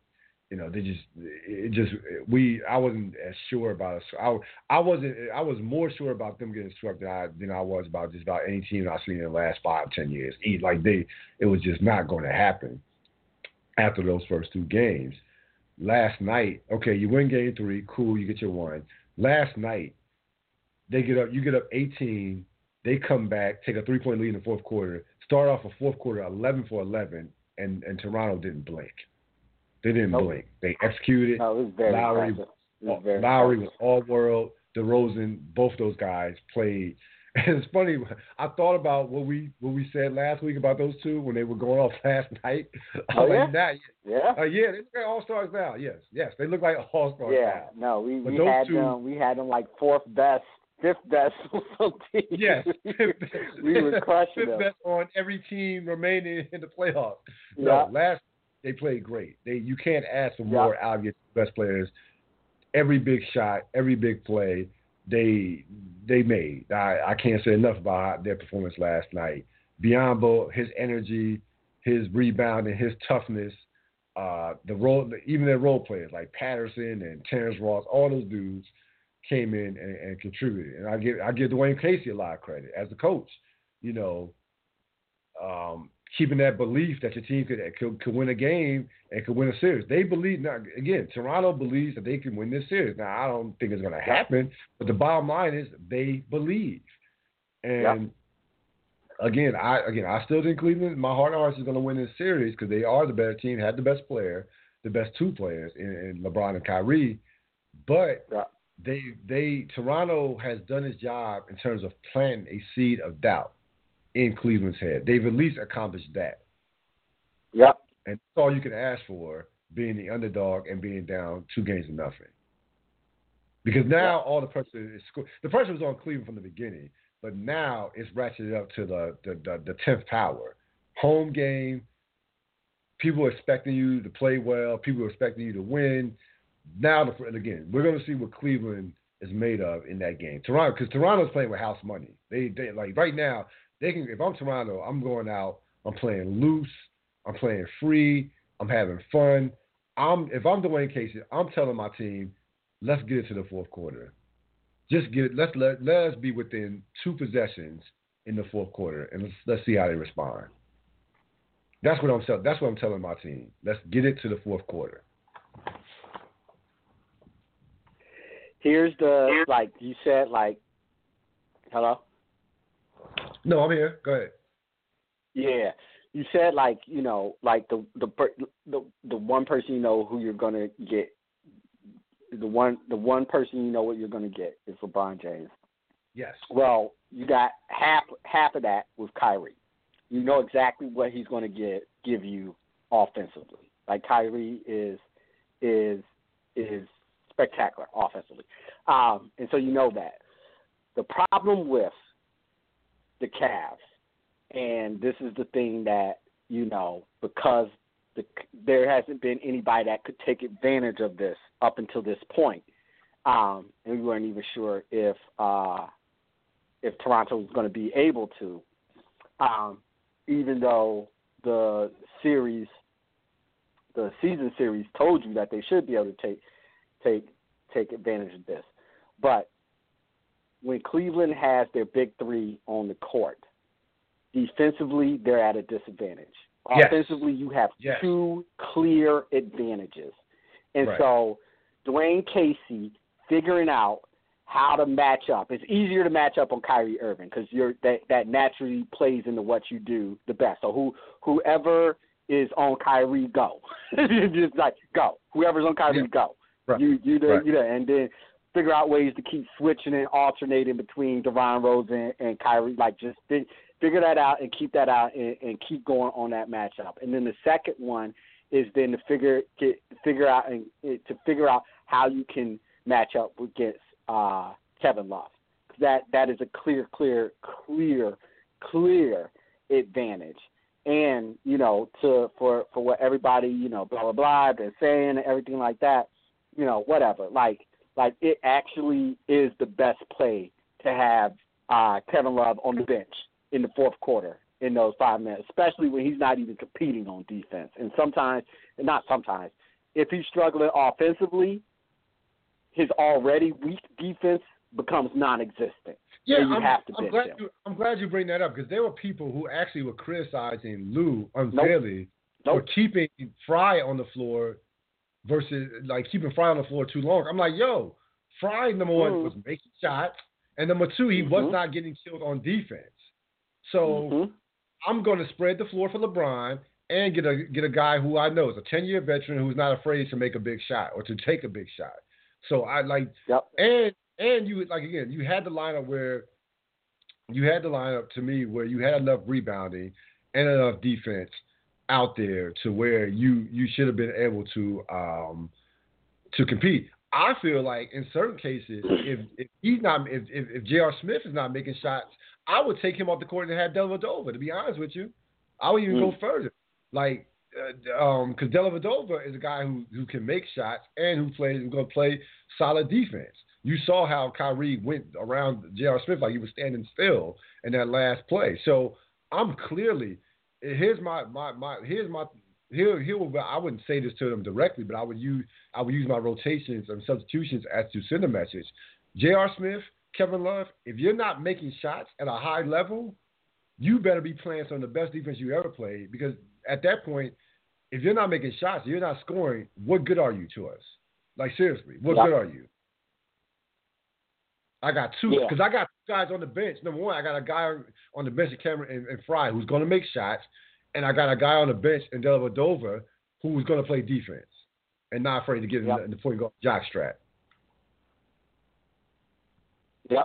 I wasn't as sure about us. I was more sure about them getting swept than I was about just about any team I've seen in the last 5-10 years. It was just not going to happen after those first two games. Last night, okay, you win game 3, cool, you get your one. Last night, you get up 18, they come back, take a 3-point lead in the fourth quarter, start off a fourth quarter 11 for 11, and Toronto didn't blink. They didn't blink. They executed. No, it was very impressive. Lowry was all world. DeRozan, both those guys played. And it's funny. I thought about what we said last week about those two when they were going off last night. Oh, yeah? Yeah, they look like all-stars now. Yes, they look like all-stars now. No, we had them like fifth best on some teams. Yes, we were crushing them. Fifth best on every team remaining in the playoffs. Yeah. No, they played great. You can't ask for more out of your best players. Every big shot, every big play, they made. I can't say enough about their performance last night. Biyombo, his energy, his rebounding, his toughness, even their role players like Patterson and Terrence Ross, all those dudes came in and contributed. And I give Dwayne Casey a lot of credit as a coach. Keeping that belief that your team could win a game and could win a series. They believe now. Again, Toronto believes that they can win this series. Now, I don't think it's going to happen, but the bottom line is they believe. And again, I still think Cleveland, my heart and heart, is going to win this series because they are the better team, had the best player, the best two players in LeBron and Kyrie. But Toronto has done its job in terms of planting a seed of doubt in Cleveland's head. They've at least accomplished that. Yep. And that's all you can ask for, being the underdog and being down 2-0. Because now all the pressure was on Cleveland from the beginning, but now it's ratcheted up to the 10th power. Home game, people are expecting you to play well, people are expecting you to win. Now, again, we're going to see what Cleveland is made of in that game. Because Toronto's playing with house money. They like right now. They can. If I'm Toronto, I'm going out. I'm playing loose. I'm playing free. I'm having fun. If I'm Dwayne Casey, I'm telling my team, let's get into the fourth quarter. Let us be within 2 possessions in the fourth quarter, and let's see how they respond. That's what I'm telling my team. Let's get it to the fourth quarter. Here's you said, hello? No, I'm here. Go ahead. Yeah. You said, the one person who you're going to get, the one person what you're going to get is LeBron James. Yes. Well, you got half of that with Kyrie. You know exactly what he's going to give you offensively. Like, Kyrie is spectacular offensively. And so you know that. The problem with the Cavs, and this is the thing that, because there hasn't been anybody that could take advantage of this up until this point, and we weren't even sure if Toronto was going to be able to, even though the season series told you that they should be able to take advantage of this. But when Cleveland has their big three on the court, defensively they're at a disadvantage. Yes. Offensively, you have Yes. two clear advantages. And Right. so Dwayne Casey figuring out how to match up. It's easier to match up on Kyrie Irving because that naturally plays into what you do the best. So whoever is on Kyrie, go. Just like go. Whoever's on Kyrie, go. Right. You there, and then figure out ways to keep switching and alternating between DeRozan Rose and Kyrie. Like just figure that out and keep that out and keep going on that matchup. And then the second one is then to figure out how you can match up against Kevin Love. That is a clear advantage. And for what everybody blah blah blah been saying and everything like that, whatever. Like it actually is the best play to have Kevin Love on the bench in the fourth quarter in those 5 minutes, especially when he's not even competing on defense. And if he's struggling offensively, his already weak defense becomes non-existent. Yeah, I'm glad you bring that up because there were people who actually were criticizing Lou unfairly for keeping Fry on the floor versus keeping Fry on the floor too long. I'm like, yo, Fry, number one, was making shots, and number two, he was not getting killed on defense. So I'm going to spread the floor for LeBron and get a guy who I know is a 10-year veteran who's not afraid to make a big shot or to take a big shot. So I and you again, you had the lineup to me where you had enough rebounding and enough defense out there to where you should have been able to compete. I feel like in certain cases, if J.R. Smith is not making shots, I would take him off the court and have Dellavedova. To be honest with you, I would even go further, because Dellavedova is a guy who can make shots and who's going to play solid defense. You saw how Kyrie went around J.R. Smith like he was standing still in that last play. So I'm clearly I wouldn't say this to them directly, but I would use my rotations and substitutions as to send a message. J.R. Smith, Kevin Love, if you're not making shots at a high level, you better be playing some of the best defense you ever played, because at that point, if you're not making shots, you're not scoring, what good are you to us? Like, seriously, what good are you? I got two, because I got two guys on the bench. Number one, I got a guy on the bench, Cameron and Fry, who's going to make shots, and I got a guy on the bench in Dellavedova who's going to play defense and not afraid to get in the point guard jockstrap. Yep.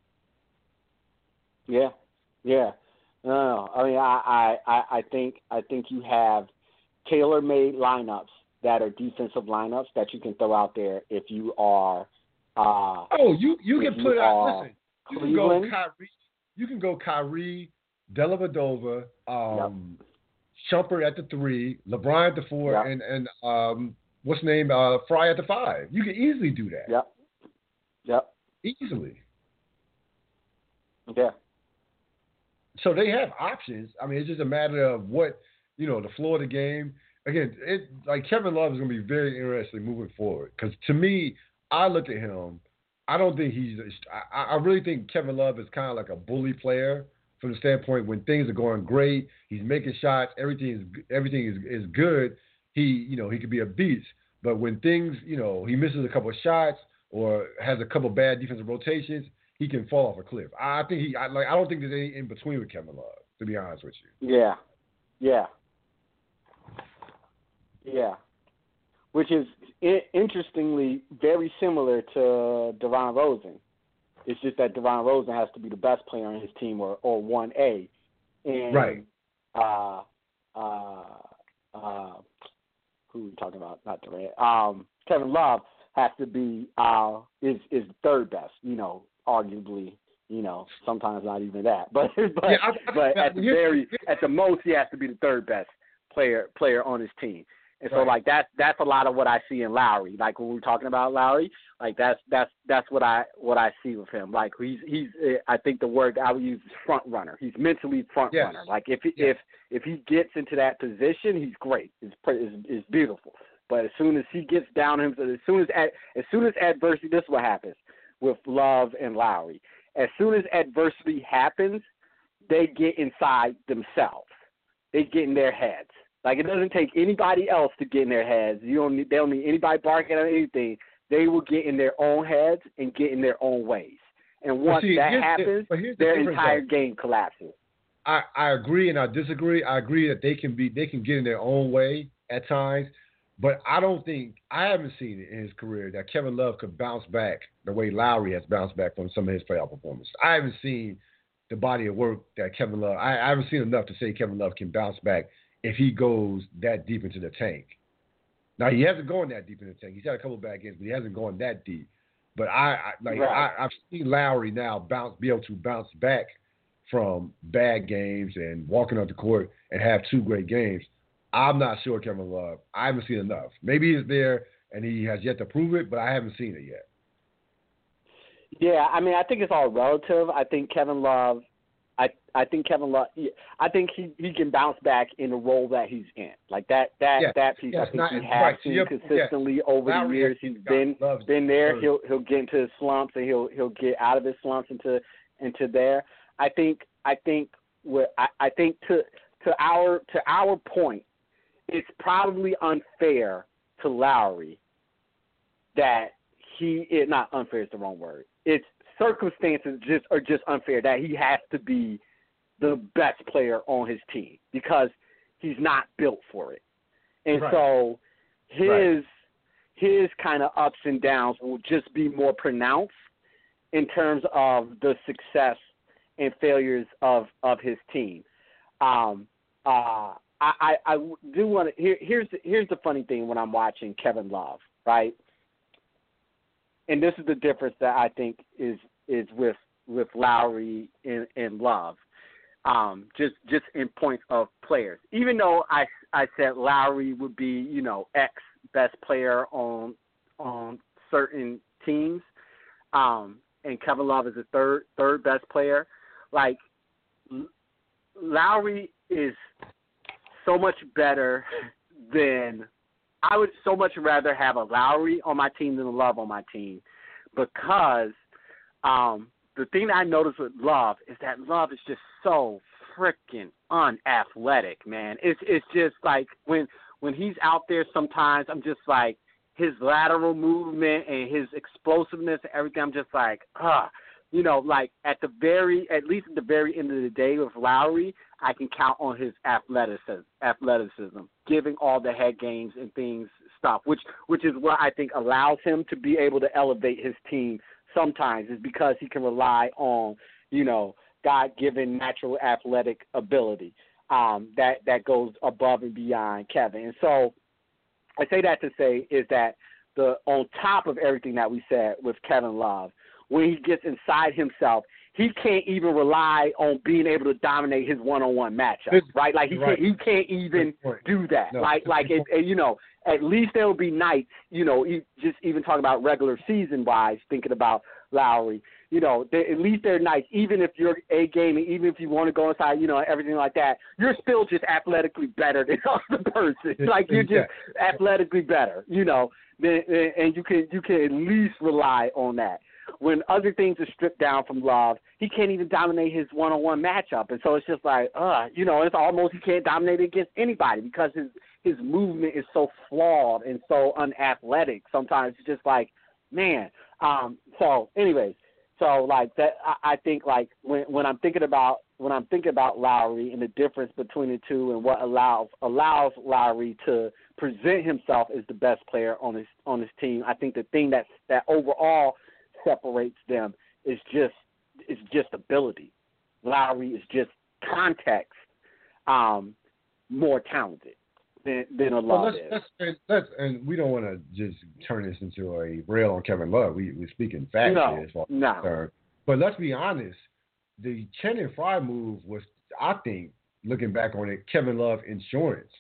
Yeah. Yeah. No. I mean, I think you have tailor-made lineups that are defensive lineups that you can throw out there if you are. You can put out. Listen, Cleveland. You can go Kyrie, Dellavedova, Shumpert at the 3, LeBron at the 4, and what's his name? Fry at the 5. You can easily do that. Yep. Easily. Yeah. So they have options. I mean, it's just a matter of what, the floor of the game. Again, Kevin Love is going to be very interesting moving forward, because to me, I look at him, I don't think I really think Kevin Love is kind of like a bully player from the standpoint when things are going great, he's making shots, everything is good, he could be a beast. But when things, he misses a couple of shots or has a couple of bad defensive rotations, he can fall off a cliff. I don't think there's any in between with Kevin Love, to be honest with you. Yeah. Which is interestingly very similar to DeRozan Rosen. It's just that DeRozan Rosen has to be the best player on his team or 1A. And, right. Who are we talking about? Not Durant. Kevin Love has to be is third best. Arguably. Sometimes not even that. But at the most he has to be the third best player on his team. And so, that's a lot of what I see in Lowry. Like when we're talking about Lowry, that's what I see with him. Like he's I think the word I would use is front runner. He's mentally front runner. Like if he gets into that position, he's great. It's beautiful. But as soon as he gets down, as soon as adversity, this is what happens. with Love and Lowry. As soon as adversity happens, they get inside themselves. They get in their heads. Like, it doesn't take anybody else to get in their heads. They don't need anybody barking on anything. They will get in their own heads and get in their own ways. And once that happens, their entire game collapses. I agree and I disagree. I agree that they can get in their own way at times, but I haven't seen it in his career that Kevin Love could bounce back the way Lowry has bounced back from some of his playoff performances. I haven't seen the body of work that Kevin Love. I haven't seen enough to say Kevin Love can bounce back if he goes that deep into the tank. Now, he hasn't gone that deep in the tank. He's had a couple of bad games, but he hasn't gone that deep. But I've seen Lowry now be able to bounce back from bad games and walking off the court and have two great games. I'm not sure Kevin Love. I haven't seen enough. Maybe he's there and he has yet to prove it, but I haven't seen it yet. Yeah, I mean, I think it's all relative. I think Kevin Love, I think he can bounce back in the role that he's in. Like that piece. I think he has seen consistently over the years. He's been there. He'll get into his slumps and he'll get out of his slumps into there. I think to our point, it's probably unfair to Lowry that not unfair is the wrong word. It's circumstances are just unfair that he has to be the best player on his team because he's not built for it. And so his kind of ups and downs will just be more pronounced in terms of the success and failures of his team. I do want to. Here's the funny thing when I'm watching Kevin Love, right? And this is the difference that I think is with Lowry and Love, just in point of players. Even though I said Lowry would be X best player on certain teams, and Kevin Love is the third best player. Like, Lowry is so much better than – I would so much rather have a Lowry on my team than a Love on my team because the thing that I noticed with Love is that Love is just so freaking unathletic, man. It's just like when he's out there sometimes I'm just like his lateral movement and his explosiveness and everything, I'm just like, like at least at the very end of the day with Lowry, I can count on his athleticism, giving all the head games and stuff, which is what I think allows him to be able to elevate his team sometimes, is because he can rely on, God-given natural athletic ability that goes above and beyond Kevin. And so I say that to say is that on top of everything that we said with Kevin Love, when he gets inside himself, he can't even rely on being able to dominate his one-on-one matchup, right? Like he can't even do that. No. At least there will be nights, just even talking about regular season-wise, thinking about Lowry, at least there are nights, even if you're a game, and even if you want to go inside, everything like that, you're still just athletically better than the other person. Like you're just athletically better, and you can at least rely on that. When other things are stripped down from Love, he can't even dominate his one-on-one matchup. And so it's just like, it's almost he can't dominate against anybody because his movement is so flawed and so unathletic. Sometimes it's just like, man. So like that, I think like when I'm thinking about Lowry and the difference between the two and what allows Lowry to present himself as the best player on his team, I think the thing that overall separates them is just ability. Lowry is just context more talented than a Love is. And we don't want to just turn this into a rail on Kevin Love. We're speaking facts here as far as concerned. But let's be honest, the Channing Frye move was, I think, looking back on it, Kevin Love insurance.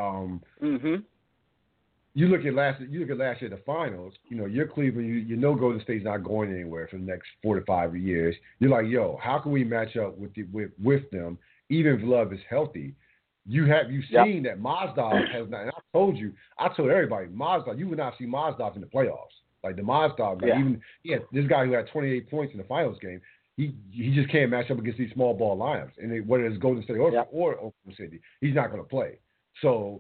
You look at last year, the finals. You're Cleveland. You know Golden State's not going anywhere for the next 4 to 5 years. You're like, how can we match up with them, even if Love is healthy? You've seen that Mazdov has not. And I told everybody, Mazdov. You would not see Mazdov in the playoffs. Like the Mozgov guy, this guy who had 28 points in the finals game, he just can't match up against these small ball lineups. And whether it's Golden State or Oklahoma City, he's not going to play. So,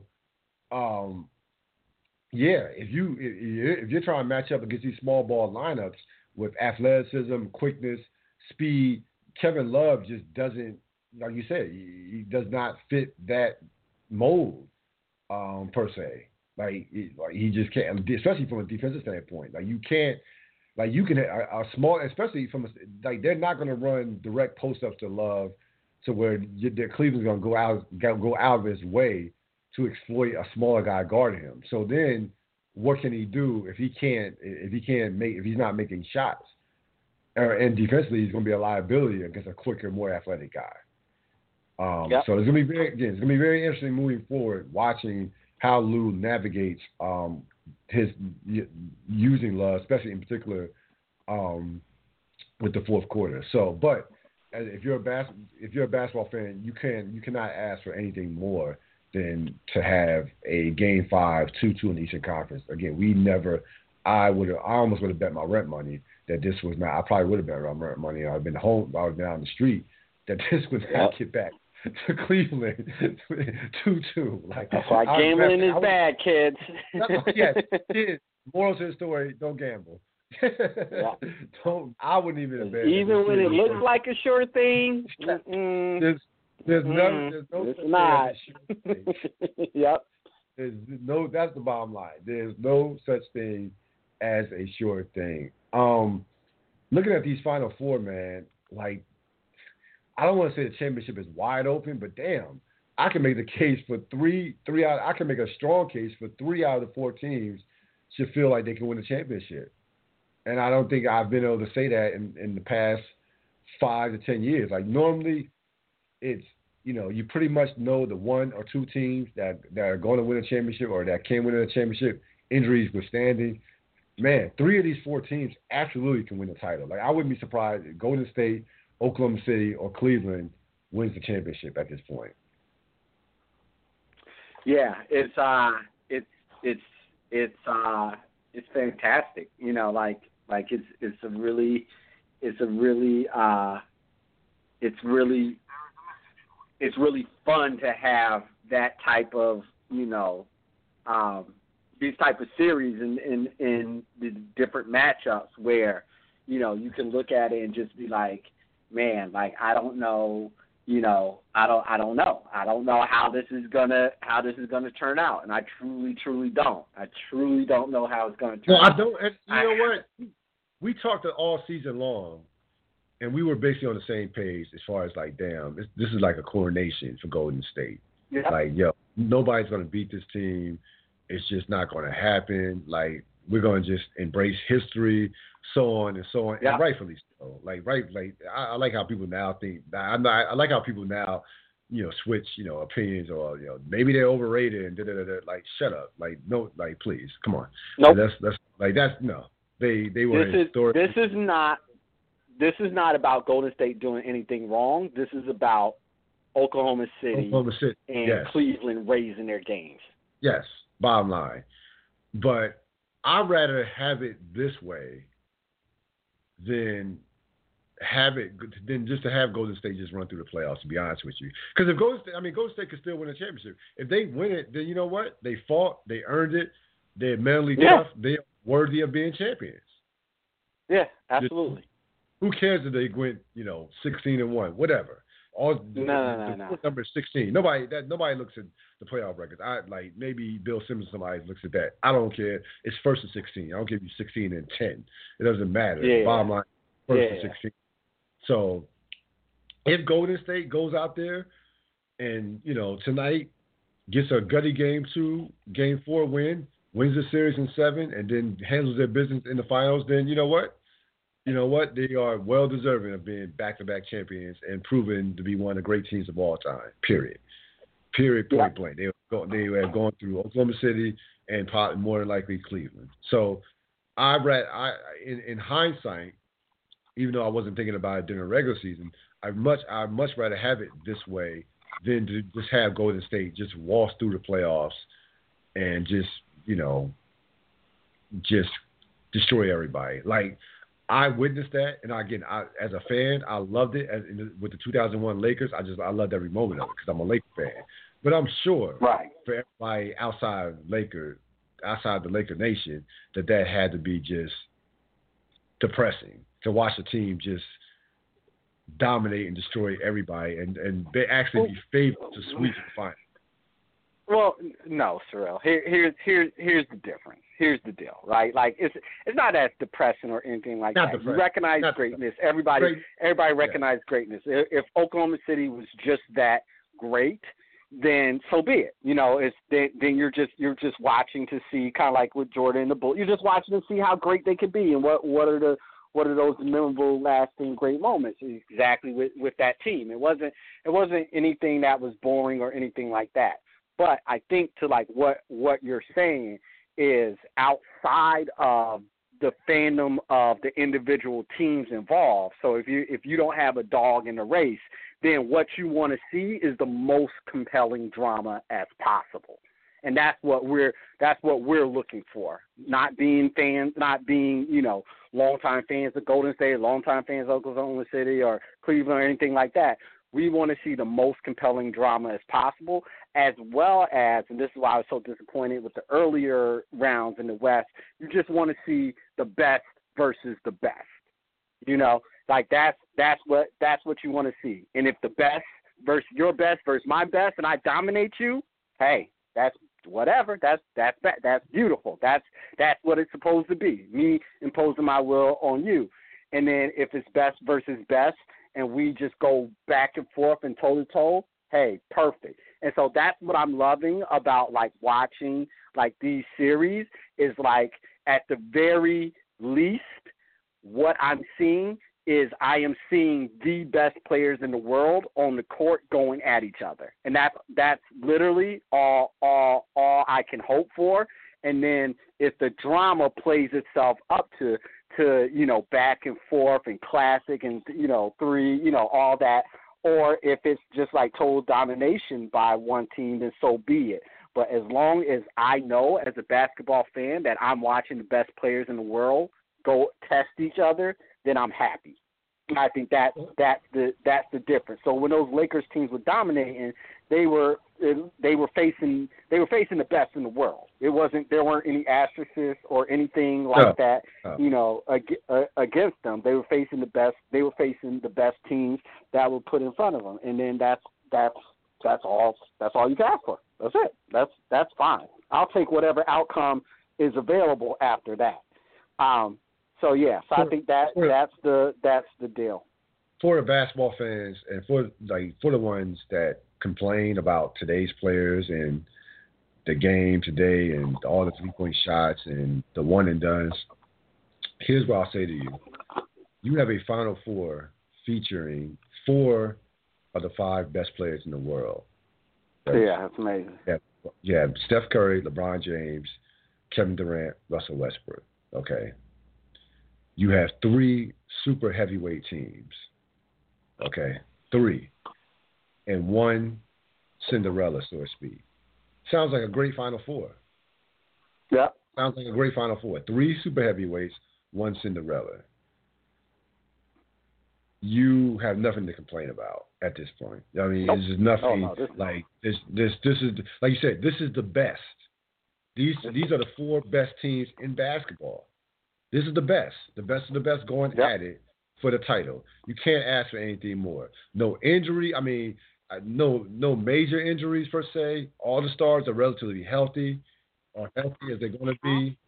if you're trying to match up against these small ball lineups with athleticism, quickness, speed, Kevin Love just doesn't, like you said, he does not fit that mold per se. Like he just can't, especially from a defensive standpoint. Like you can't, like you can a small, especially from like they're not going to run direct post ups to Love, to where Cleveland's going to go out of his way to exploit a smaller guy guarding him. So then, what can he do if he's not making shots? And defensively, he's going to be a liability against a quicker, more athletic guy. So it's going to be very interesting moving forward, watching how Lue navigates his using Love, especially in particular with the fourth quarter. So, but if you're a basketball fan, you cannot ask for anything more than to have a Game 5 2-2 in the Eastern Conference. Again, I almost would have bet my rent money that this was not. I probably would have bet my rent money. I've been home. I was down the street. That this would not get back to Cleveland 2-2. Like, that's why gambling is bad, kids. Yes, kids. Moral to the story: don't gamble. I wouldn't even have bet. Even when it looks like a sure thing. There's no it's not. Yep. That's the bottom line. There's no such thing as a sure thing. Looking at these Final Four, man, like, I don't want to say the championship is wide open, but damn, I can make the case for I can make a strong case for 3 out of the 4 teams should feel like they can win the championship. And I don't think I've been able to say that in the past 5 to 10 years. Like, normally, it's, you pretty much know the 1 or 2 teams that are going to win a championship or that can win a championship, injuries withstanding. Man, 3 of these 4 teams absolutely can win the title. Like, I wouldn't be surprised if Golden State, Oklahoma City, or Cleveland wins the championship at this point. Yeah, it's fantastic. It's really fun to have that type of, these type of series in the different matchups where, you can look at it and just be like, man, like, I don't know, I don't know. I don't know how this is gonna turn out, and I truly don't. I truly don't know how it's gonna turn out. I don't. And you know what? We talked all season long, and we were basically on the same page as far as like, damn, this is like a coronation for Golden State. Yeah. Like, nobody's gonna beat this team. It's just not gonna happen. Like, we're gonna just embrace history, so on and so on, and rightfully so. I like how people now think. I like how people now, switch, opinions, or maybe they're overrated and da-da-da-da. Like, shut up. Like, no, like, please, come on. Nope. No. They were historic. This is not about Golden State doing anything wrong. This is about Oklahoma City and Cleveland raising their games. Yes, bottom line. But I'd rather have it this way than just to have Golden State just run through the playoffs, to be honest with you. Because if Golden State could still win a championship. If they win it, then you know what? They fought, they earned it, they're mentally tough, they're worthy of being champions. Yeah, absolutely. Who cares if they went, 16-1, whatever. The number is 16. Nobody looks at the playoff records. Maybe Bill Simmons, somebody looks at that. I don't care. It's 1st and 16. I don't give you 16 and 10. It doesn't matter. Bottom line, 1st and 16. So if Golden State goes out there and tonight gets a gutty Game 4 win, wins the series in 7, and then handles their business in the finals, then you know what? They are well deserving of being back-to-back champions and proven to be one of the great teams of all time. Period. Point blank. They have gone through Oklahoma City and probably more than likely Cleveland. So in hindsight, even though I wasn't thinking about it during the regular season, I'd much rather have it this way than to just have Golden State just waltz through the playoffs and just destroy everybody. Like, I witnessed that, and again, as a fan, I loved it. With the 2001 Lakers, I loved every moment of it because I'm a Lakers fan. But I'm sure for everybody outside the Laker Nation, that had to be just depressing to watch the team just dominate and destroy everybody, and they actually be favored to sweep the final. Well, no, Sorrell. Here's the difference. Here's the deal, right? Like it's not as depressing or anything like that. You recognize greatness. Everybody recognizes greatness. If Oklahoma City was just that great, then so be it. You know, then you're just watching to see, kind of like with Jordan and the Bulls. You're just watching to see how great they could be and what are those memorable, lasting, great moments exactly with that team. It wasn't anything that was boring or anything like that. But I think to like what you're saying is outside of the fandom of the individual teams involved. So if you don't have a dog in the race, then what you want to see is the most compelling drama as possible. And that's what we're looking for. Not being fans, not being, longtime fans of Golden State, longtime fans of Oklahoma City or Cleveland or anything like that. We want to see the most compelling drama as possible, as well as, and this is why I was so disappointed with the earlier rounds in the West, you just want to see the best versus the best. Like that's what you want to see. And if the best versus your best versus my best and I dominate you, hey, that's whatever. That's beautiful. That's what it's supposed to be. Me imposing my will on you. And then if it's best versus best and we just go back and forth and toe-to-toe, hey, perfect. And so that's what I'm loving about, like, watching, like, these series is, like, at the very least, what I'm seeing is I am seeing the best players in the world on the court going at each other. And that's literally all I can hope for. And then if the drama plays itself up to back and forth and classic and, three, all that, or if it's just like total domination by one team, then so be it. But as long as I know as a basketball fan that I'm watching the best players in the world go test each other, then I'm happy. And I think that's the difference. So when those Lakers teams were dominating, they were facing the best in the world. There weren't any asterisks or anything like that, against them. They were facing the best. They were facing the best teams that were put in front of them. And then that's all you can ask for. That's it. That's fine. I'll take whatever outcome is available after that. So I think that's the deal. For the basketball fans and for the ones that complain about today's players and the game today and all the 3-point shots and the one and dones, here's what I'll say to you. You have a Final Four featuring 4 of the 5 best players in the world. That's amazing. Yeah, Steph Curry, LeBron James, Kevin Durant, Russell Westbrook. Okay. You have 3 super heavyweight teams. Okay. 3. And 1 Cinderella, so to speak. Sounds like a great Final Four. Yeah. Sounds like a great Final Four. 3 super heavyweights, 1 Cinderella. You have nothing to complain about at this point. I mean, There's just nothing this is like you said. This is the best. These are the 4 best teams in basketball. This is the best. The best of the best going at it for the title. You can't ask for anything more. No injury. I mean, no major injuries per se. All the stars are relatively healthy, or healthy as they're going to be.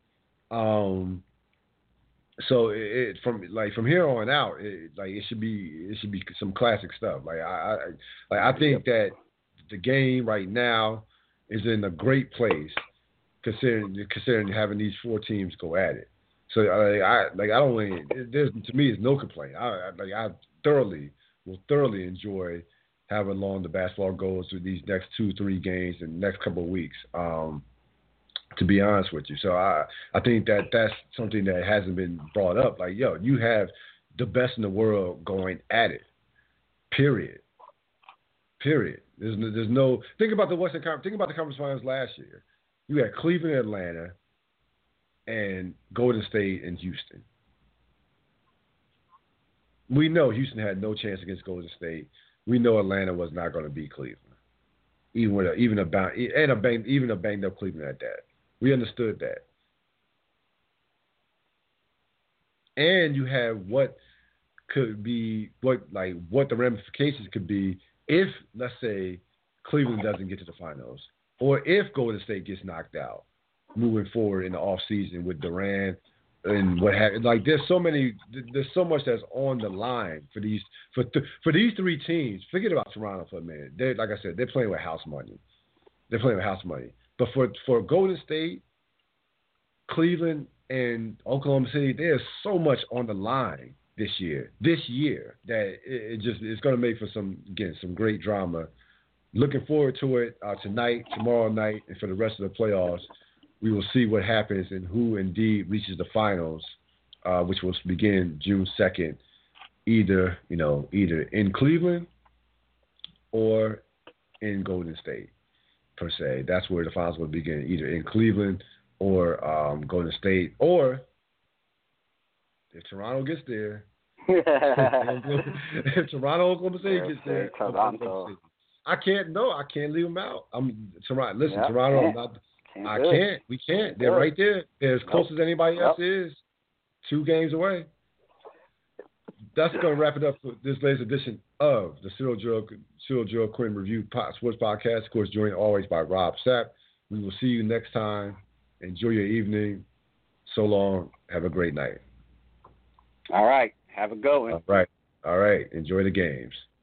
So from here on out, it should be some classic stuff. I think that the game right now is in a great place, considering having these 4 teams go at it. So to me, it's no complaint. I will thoroughly enjoy however long the basketball goes through these next 2-3 games in the next couple of weeks. To be honest with you, so I think that's something that hasn't been brought up. Like, you have the best in the world going at it. Period. There's no. Think about the Western Conference. Think about the conference finals last year. You had Cleveland, Atlanta, and Golden State and Houston. We know Houston had no chance against Golden State. We know Atlanta was not going to beat Cleveland, even a banged up Cleveland at that. We understood that. And you have what the ramifications could be if, let's say, Cleveland doesn't get to the finals, or if Golden State gets knocked out moving forward in the off season with Durant and what have you. Like there's so much that's on the line for these three teams. Forget about Toronto for a minute. Like I said, they're playing with house money. But for Golden State, Cleveland, and Oklahoma City, there's so much on the line this year that it's going to make for some great drama. Looking forward to it tonight, tomorrow night, and for the rest of the playoffs. We will see what happens and who indeed reaches the finals, which will begin June 2nd, either in Cleveland or in Golden State, per se. That's where the finals will begin, either in Cleveland or Golden State, or if Toronto gets there, if Toronto, Oklahoma City gets there, Toronto. I can't leave them out. Toronto, I'm not. I can't. We can't. They're right there. They're as close as anybody else is. 2 games away. That's going to wrap it up for this latest edition of the Cyril Gerald Quinn Review Sports Podcast. Of course, joined always by Rob Sapp. We will see you next time. Enjoy your evening. So long. Have a great night. All right. Have a good one. All right. Enjoy the games.